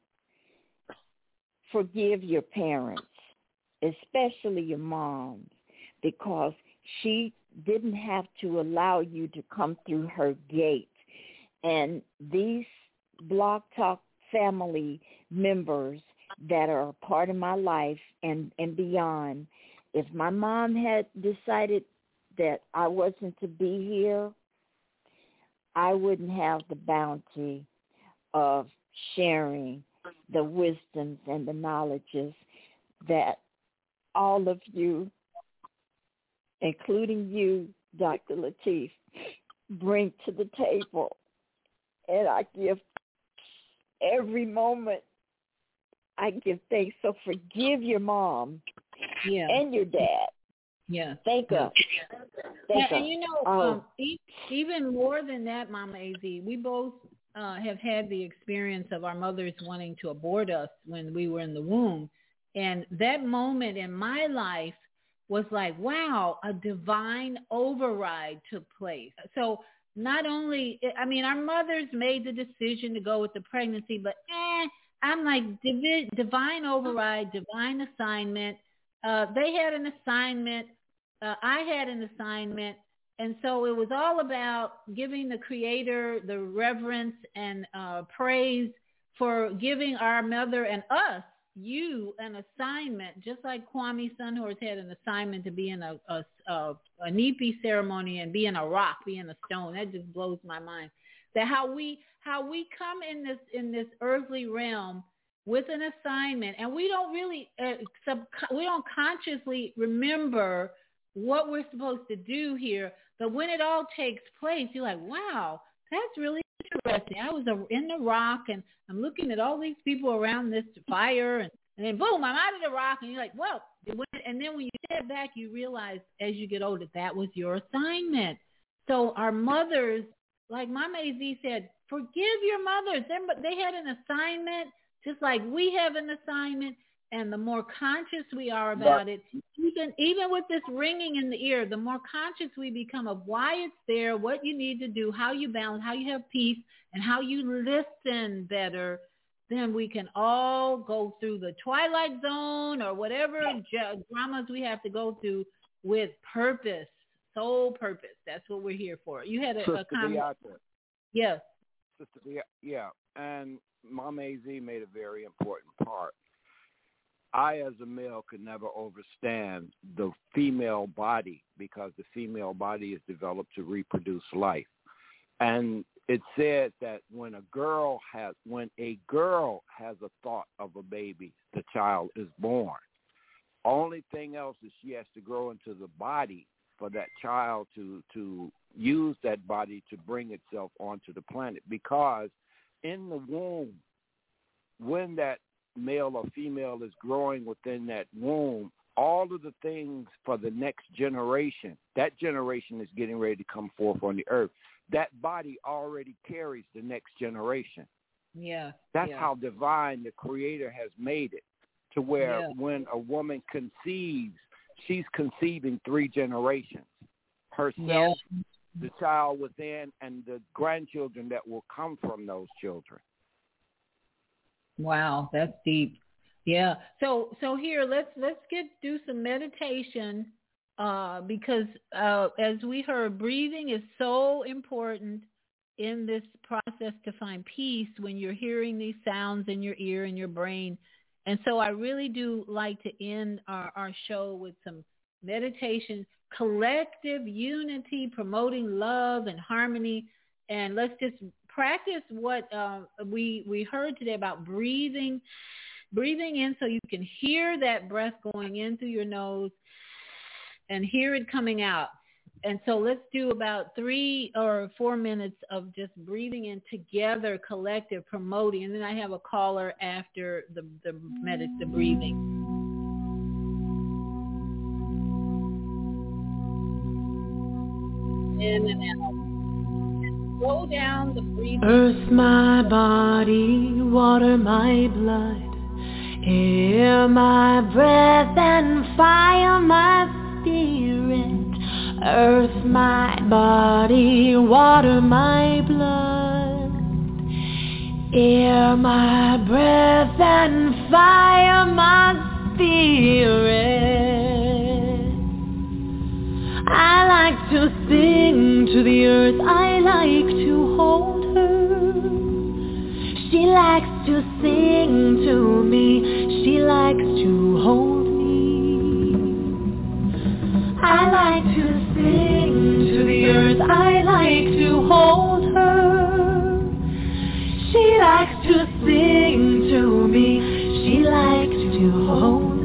forgive your parents, especially your moms, because she didn't have to allow you to come through her gate. And these Blog Talk family members that are a part of my life and, and beyond, if my mom had decided that I wasn't to be here, I wouldn't have the bounty of sharing the wisdoms and the knowledges that all of you, including you, Doctor Lateef, bring to the table. And I give every moment, I give thanks. So forgive your mom yeah. and your dad. Yeah. Thank yeah. us. Thank yeah, us. And you know, um, um, e- even more than that, Mama A Z, we both uh, have had the experience of our mothers wanting to abort us when we were in the womb. And that moment in my life was like, wow, a divine override took place. So not only, I mean, our mothers made the decision to go with the pregnancy, but eh, I'm like, divi- divine override, divine assignment. Uh, they had an assignment. Uh, I had an assignment. And so it was all about giving the Creator the reverence and uh, praise for giving our mother and us, you, an assignment, just like Kwame Sunhorse had an assignment to be in a, a, a, a Nipi ceremony and be in a rock, be in a stone. That just blows my mind. That how we how we come in this in this earthly realm with an assignment, and we don't really, uh, sub, we don't consciously remember what we're supposed to do here. But when it all takes place, you're like, wow, that's really interesting. I was in the rock, and I'm looking at all these people around this fire, and, and then boom, I'm out of the rock, and you're like, well, and then when you step back, you realize as you get older, that was your assignment. So our mothers, like Mama A Z said, forgive your mothers. They had an assignment just like we have an assignment, and the more conscious we are about it, even even with this ringing in the ear, the more conscious we become of why it's there, what you need to do, how you balance, how you have peace, and how you listen better, then we can all go through the twilight zone or whatever dramas we have to go through with purpose, sole purpose. That's what we're here for. You had a, a comment. Yes. Sister, yeah, yeah, and Mama A Z made a very important part. I, as a male, could never understand the female body because the female body is developed to reproduce life. And it said that when a girl has, when a girl has a thought of a baby, the child is born. Only thing else is she has to grow into the body for that child to, to use that body to bring itself onto the planet. Because in the womb, when that male or female is growing within that womb, all of the things for the next generation, that generation is getting ready to come forth on the earth. That body already carries the next generation. Yeah. That's yeah. how divine the Creator has made it, to where yeah. when a woman conceives, she's conceiving three generations. Herself, yeah. the child within, and the grandchildren that will come from those children. Wow, that's deep. Yeah. So so here let's let's get do some meditation uh, because uh, as we heard, breathing is so important in this process to find peace when you're hearing these sounds in your ear and your brain. And so I really do like to end our, our show with some meditation, collective unity, promoting love and harmony. And let's just practice what uh, we we heard today about breathing, breathing in so you can hear that breath going in through your nose and hear it coming out. And so let's do about three or four minutes of just breathing in together, collective, promoting. And then I have a caller after the the, med- the breathing. In and out. Slow down the breathing. Earth my body, water my blood, air my breath, and fire my spirit. Earth my body, water my blood, air my breath, and fire my spirit. I like to sing to the earth, I like to hold her. She likes to sing to me, she likes to hold me. I like to sing to the earth, I like to hold her. She likes to sing to me, she likes to hold me.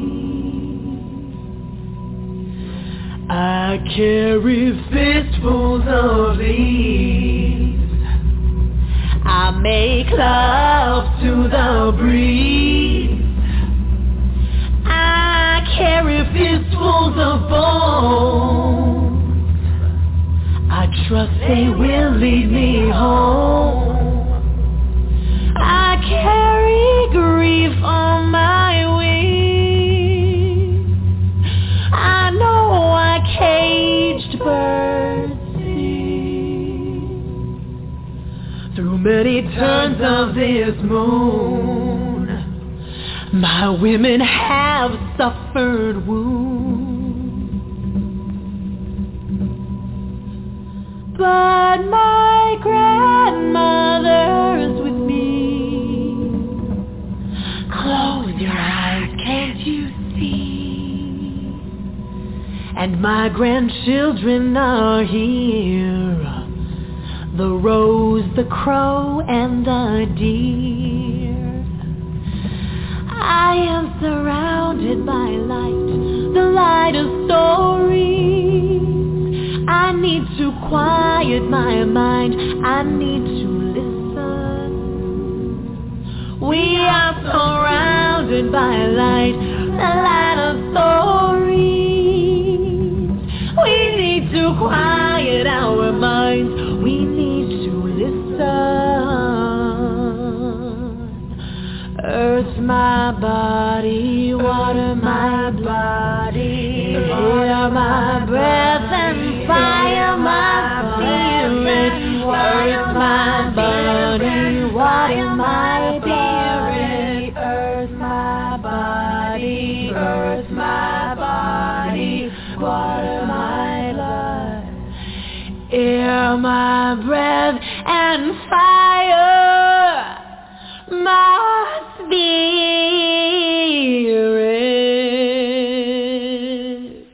I carry fistfuls of leaves, I make love to the breeze. I carry fistfuls of bones, I trust they will lead me home. I carry grief on my wings, I know I caged birds sing. Through many turns of this moon, my women have suffered wounds, but my grandmother's with me. Close your eyes, can't you see? And my grandchildren are here, the rose, the crow, and the deer. I am surrounded by light, the light of stories. I need to quiet my mind, I need to listen. We are surrounded by light, the light of stories. We need to quiet our minds, we need to listen. Earth my body, water my body, air my breath and fire my spirit. Earth my body, water my spirit. Earth my body, earth my body, water my blood, air my breath and fire my spirit.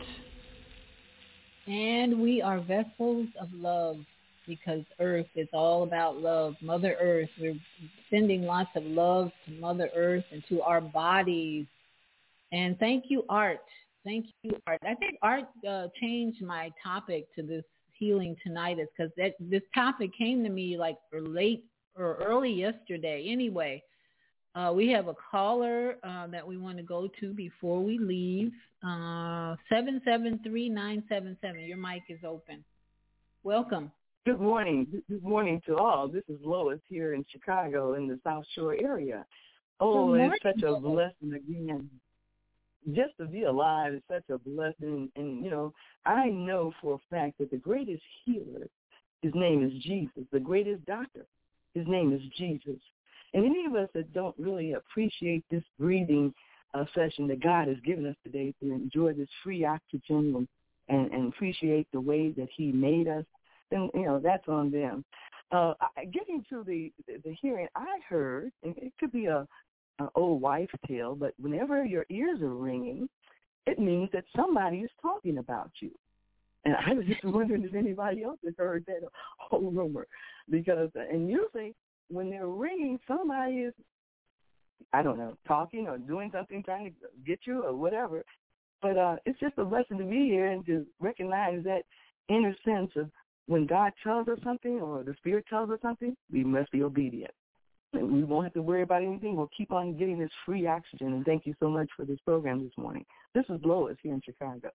And we are vessels of love because Earth is all about love. Mother Earth, we're sending lots of love to Mother Earth and to our bodies. And thank you, Art. Thank you, Art. I think Art uh, changed my topic to this healing tinnitus because that this topic came to me like late or early yesterday. Anyway, uh, we have a caller uh, that we want to go to before we leave. Uh, seven seven three nine seven seven. Your mic is open. Welcome. Good morning. Good morning to all. This is Lois here in Chicago in the South Shore area. Oh, it's such a blessing again. Just to be alive is such a blessing. And, you know, I know for a fact that the greatest healer, his name is Jesus. The greatest doctor, his name is Jesus. And any of us that don't really appreciate this breathing uh, session that God has given us today to enjoy this free oxygen and, and, and appreciate the way that he made us, then, you know, that's on them. Uh, getting to the, the, the hearing, I heard, and it could be a, an old wife's tale, but whenever your ears are ringing, it means that somebody is talking about you. And I was just wondering if anybody else has heard that whole rumor. Because, and usually when they're ringing, somebody is, I don't know, talking or doing something, trying to get you or whatever. But uh, it's just a blessing to be here and to recognize that inner sense of when God tells us something or the Spirit tells us something, we must be obedient. And we won't have to worry about anything. We'll keep on getting this free oxygen. And thank you so much for this program this morning. This is Lois here in Chicago.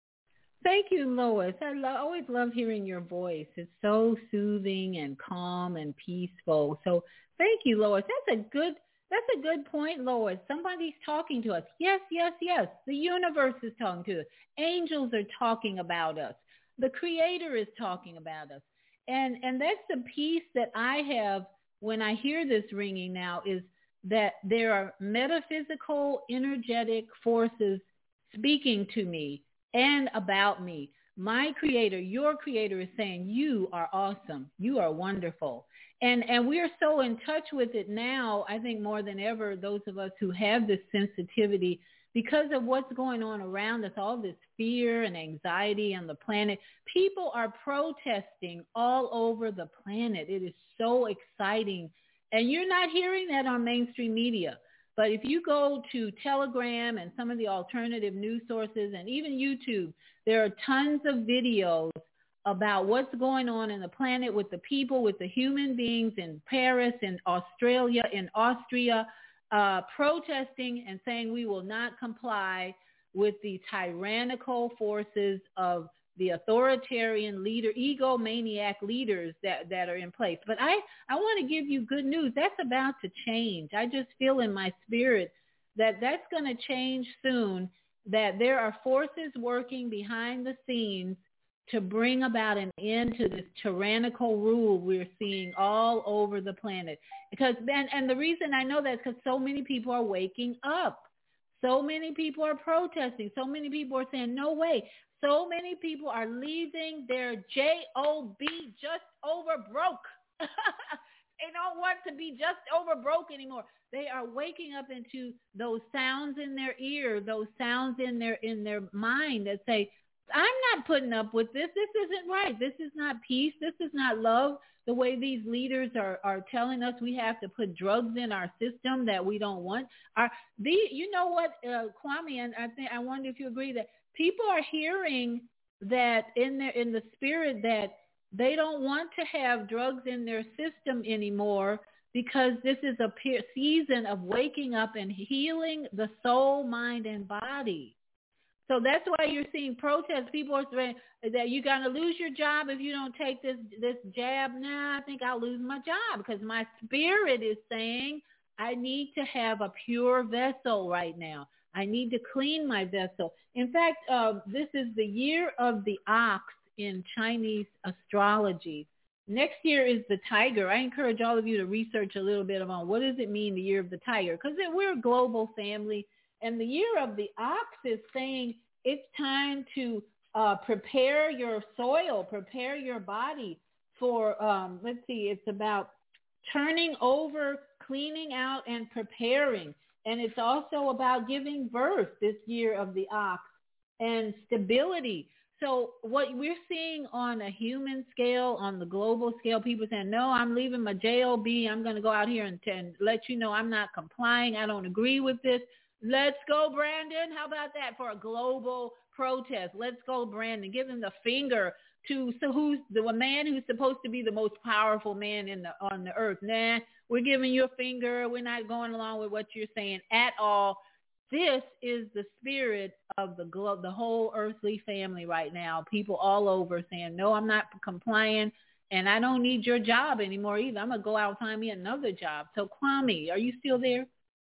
Thank you, Lois. I lo- always love hearing your voice. It's so soothing and calm and peaceful. So thank you, Lois. That's a good that's a good point, Lois. Somebody's talking to us. Yes, yes, yes. The universe is talking to us. Angels are talking about us. The Creator is talking about us. And and that's the piece that I have when I hear this ringing now, is that there are metaphysical, energetic forces speaking to me and about me. My Creator, your Creator is saying, you are awesome. You are wonderful. And and we're so in touch with it now, I think more than ever, those of us who have this sensitivity, because of what's going on around us, all this fear and anxiety on the planet. People are protesting all over the planet. It is so exciting. And you're not hearing that on mainstream media. But if you go to Telegram and some of the alternative news sources and even YouTube, there are tons of videos about what's going on in the planet with the people, with the human beings in Paris, in Australia, in Austria, uh, protesting and saying we will not comply with the tyrannical forces of the authoritarian leader, egomaniac leaders that, that are in place. But I, I want to give you good news. That's about to change. I just feel in my spirit that that's going to change soon, that there are forces working behind the scenes to bring about an end to this tyrannical rule we're seeing all over the planet. Because and, and the reason I know that is because so many people are waking up. So many people are protesting. So many people are saying, no way. So many people are leaving their J O B just over broke. They don't want to be just over broke anymore. They are waking up into those sounds in their ear, those sounds in their in their mind that say, I'm not putting up with this. This isn't right. This is not peace. This is not love. The way these leaders are, are telling us we have to put drugs in our system that we don't want. Our, the, you know what, uh, Kwame, and I think I wonder if you agree that people are hearing that in their in the spirit that they don't want to have drugs in their system anymore because this is a pe- season of waking up and healing the soul, mind, and body. So that's why you're seeing protests. People are saying that you're going to lose your job if you don't take this, this jab. Nah, I think I'll lose my job because my spirit is saying I need to have a pure vessel right now. I need to clean my vessel. In fact, uh, this is the year of the ox in Chinese astrology. Next year is the tiger. I encourage all of you to research a little bit about what does it mean, the year of the tiger, because we're a global family. And the year of the ox is saying it's time to uh, prepare your soil, prepare your body for, um, let's see, it's about turning over, cleaning out, and preparing. And it's also about giving birth this year of the ox and stability. So what we're seeing on a human scale, on the global scale, people saying, no, I'm leaving my job. I'm going to go out here and, and let you know I'm not complying. I don't agree with this. Let's go, Brandon. How about that for a global protest? Let's go, Brandon. Give him the finger to so who's the a man who's supposed to be the most powerful man in the on the earth. Nah, we're giving you a finger. We're not going along with what you're saying at all. This is the spirit of the glo- the whole earthly family right now. People all over saying, no, I'm not complying, and I don't need your job anymore either. I'm going to go out and find me another job. So, Kwame, are you still there?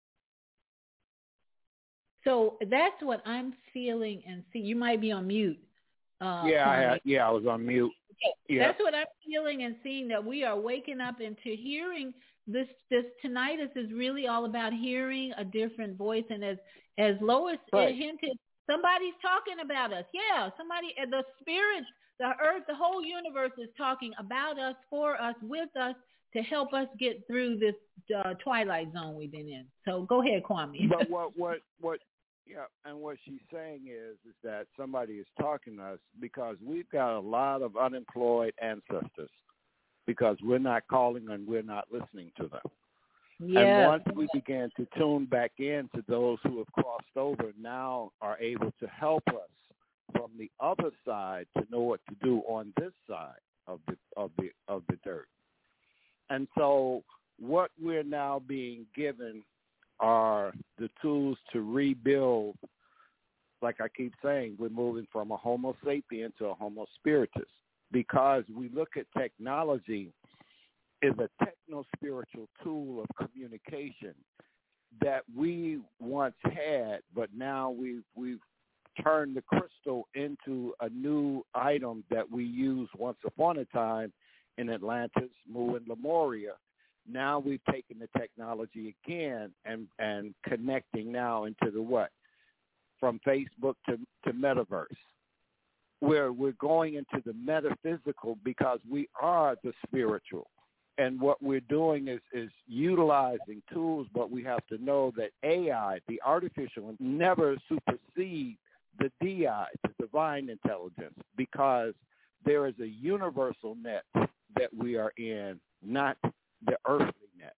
So that's what I'm feeling and see. You might be on mute. Uh, yeah, I had, yeah, I was on mute. Yeah. That's what I'm feeling and seeing, that we are waking up into hearing this. This tinnitus is really all about hearing a different voice. And as as Lois right. hinted, somebody's talking about us. Yeah, somebody, the spirits, the earth, the whole universe is talking about us, for us, with us, to help us get through this uh, twilight zone we've been in. So go ahead, Kwame. But what, what, what, yeah, and what she's saying is, is that somebody is talking to us because we've got a lot of unemployed ancestors because we're not calling and we're not listening to them. Yeah. And once we begin to tune back in to those who have crossed over, now are able to help us from the other side to know what to do on this side of the of the of the dirt. And so what we're now being given are the tools to rebuild. Like I keep saying, we're moving from a Homo sapien to a Homo spiritus because we look at technology as a techno-spiritual tool of communication that we once had, but now we've, we've turned the crystal into a new item that we used once upon a time in Atlantis, Mu, and Lemuria. Now we've taken the technology again and, and connecting now into the what? From Facebook to, to metaverse. Where we're going into the metaphysical because we are the spiritual. And what we're doing is, is utilizing tools, but we have to know that A I, the artificial, never supersede the D I, the divine intelligence, because there is a universal net that we are in, not the earthly net.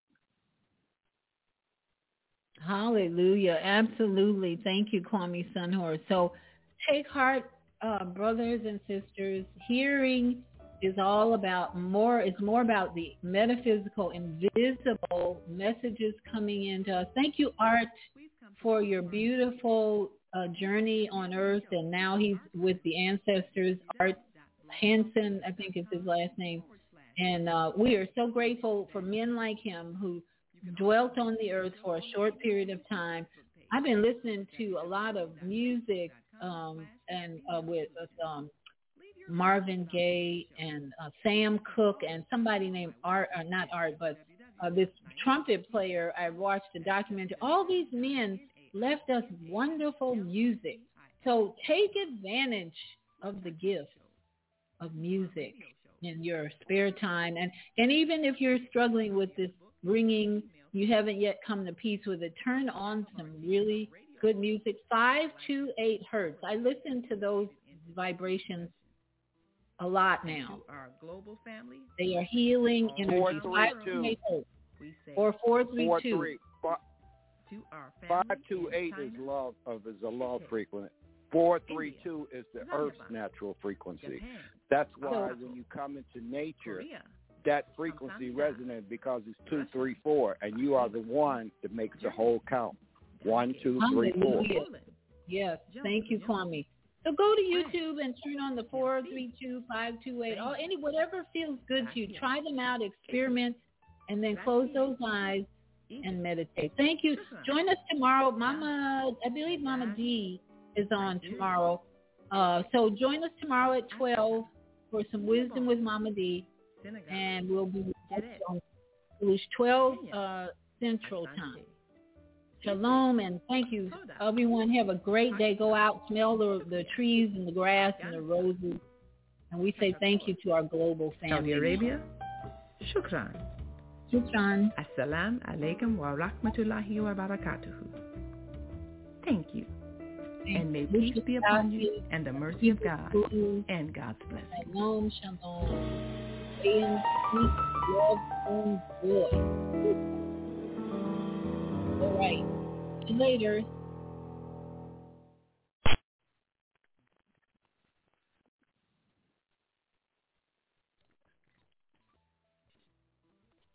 Hallelujah. Absolutely. Thank you, Kwame Sunhorse. So take heart, uh, brothers and sisters. Hearing is all about more, it's more about the metaphysical, invisible messages coming into us. Thank you, Art, for your beautiful uh, journey on earth. And now he's with the ancestors, Art Hansen, I think is his last name. And uh, we are so grateful for men like him who dwelt on the earth for a short period of time. I've been listening to a lot of music um, and uh, with um, Marvin Gaye and uh, Sam Cooke and somebody named Art, uh, not Art, but uh, this trumpet player. I watched a documentary. All these men left us wonderful music. So take advantage of the gift of music in your spare time. And, and even if you're struggling with this bringing, you haven't yet come to peace with it, turn on some really good music. five two eight hertz. I listen to those vibrations a lot now. Our global family. They are healing Four, energies. three, two. We say Or four three Four, two. three. Five, to our five family two in eight China, is love of is a love frequency. Four three India, two is the Zanzibar, Earth's natural frequency. Japan, That's why South when you come into nature, Korea, that frequency Tanzania, resonates because it's two, three, four, and you are the one that makes the whole count. One, two, three, four. Hallelujah. Yes, thank you, Kwame. So go to YouTube and turn on the four three two five two eight. Oh, any whatever feels good to you. Try them out, experiment, and then close those eyes and meditate. Thank you. Join us tomorrow. Mama, I believe Mama D is on tomorrow. Uh, so join us tomorrow at twelve for some wisdom with Mama D, and we'll be on twelve uh, Central Time. Shalom, and thank you, everyone. Have a great day. Go out, smell the the trees and the grass and the roses, and we say thank you to our global family. Saudi Arabia, shukran. Shukran. Assalamu alaikum wa rahmatullahi wa barakatuhu. Thank you. And may peace be upon you and the mercy of God and God's blessing. Shalom, shalom. And peace, love, and joy. All right. See you later.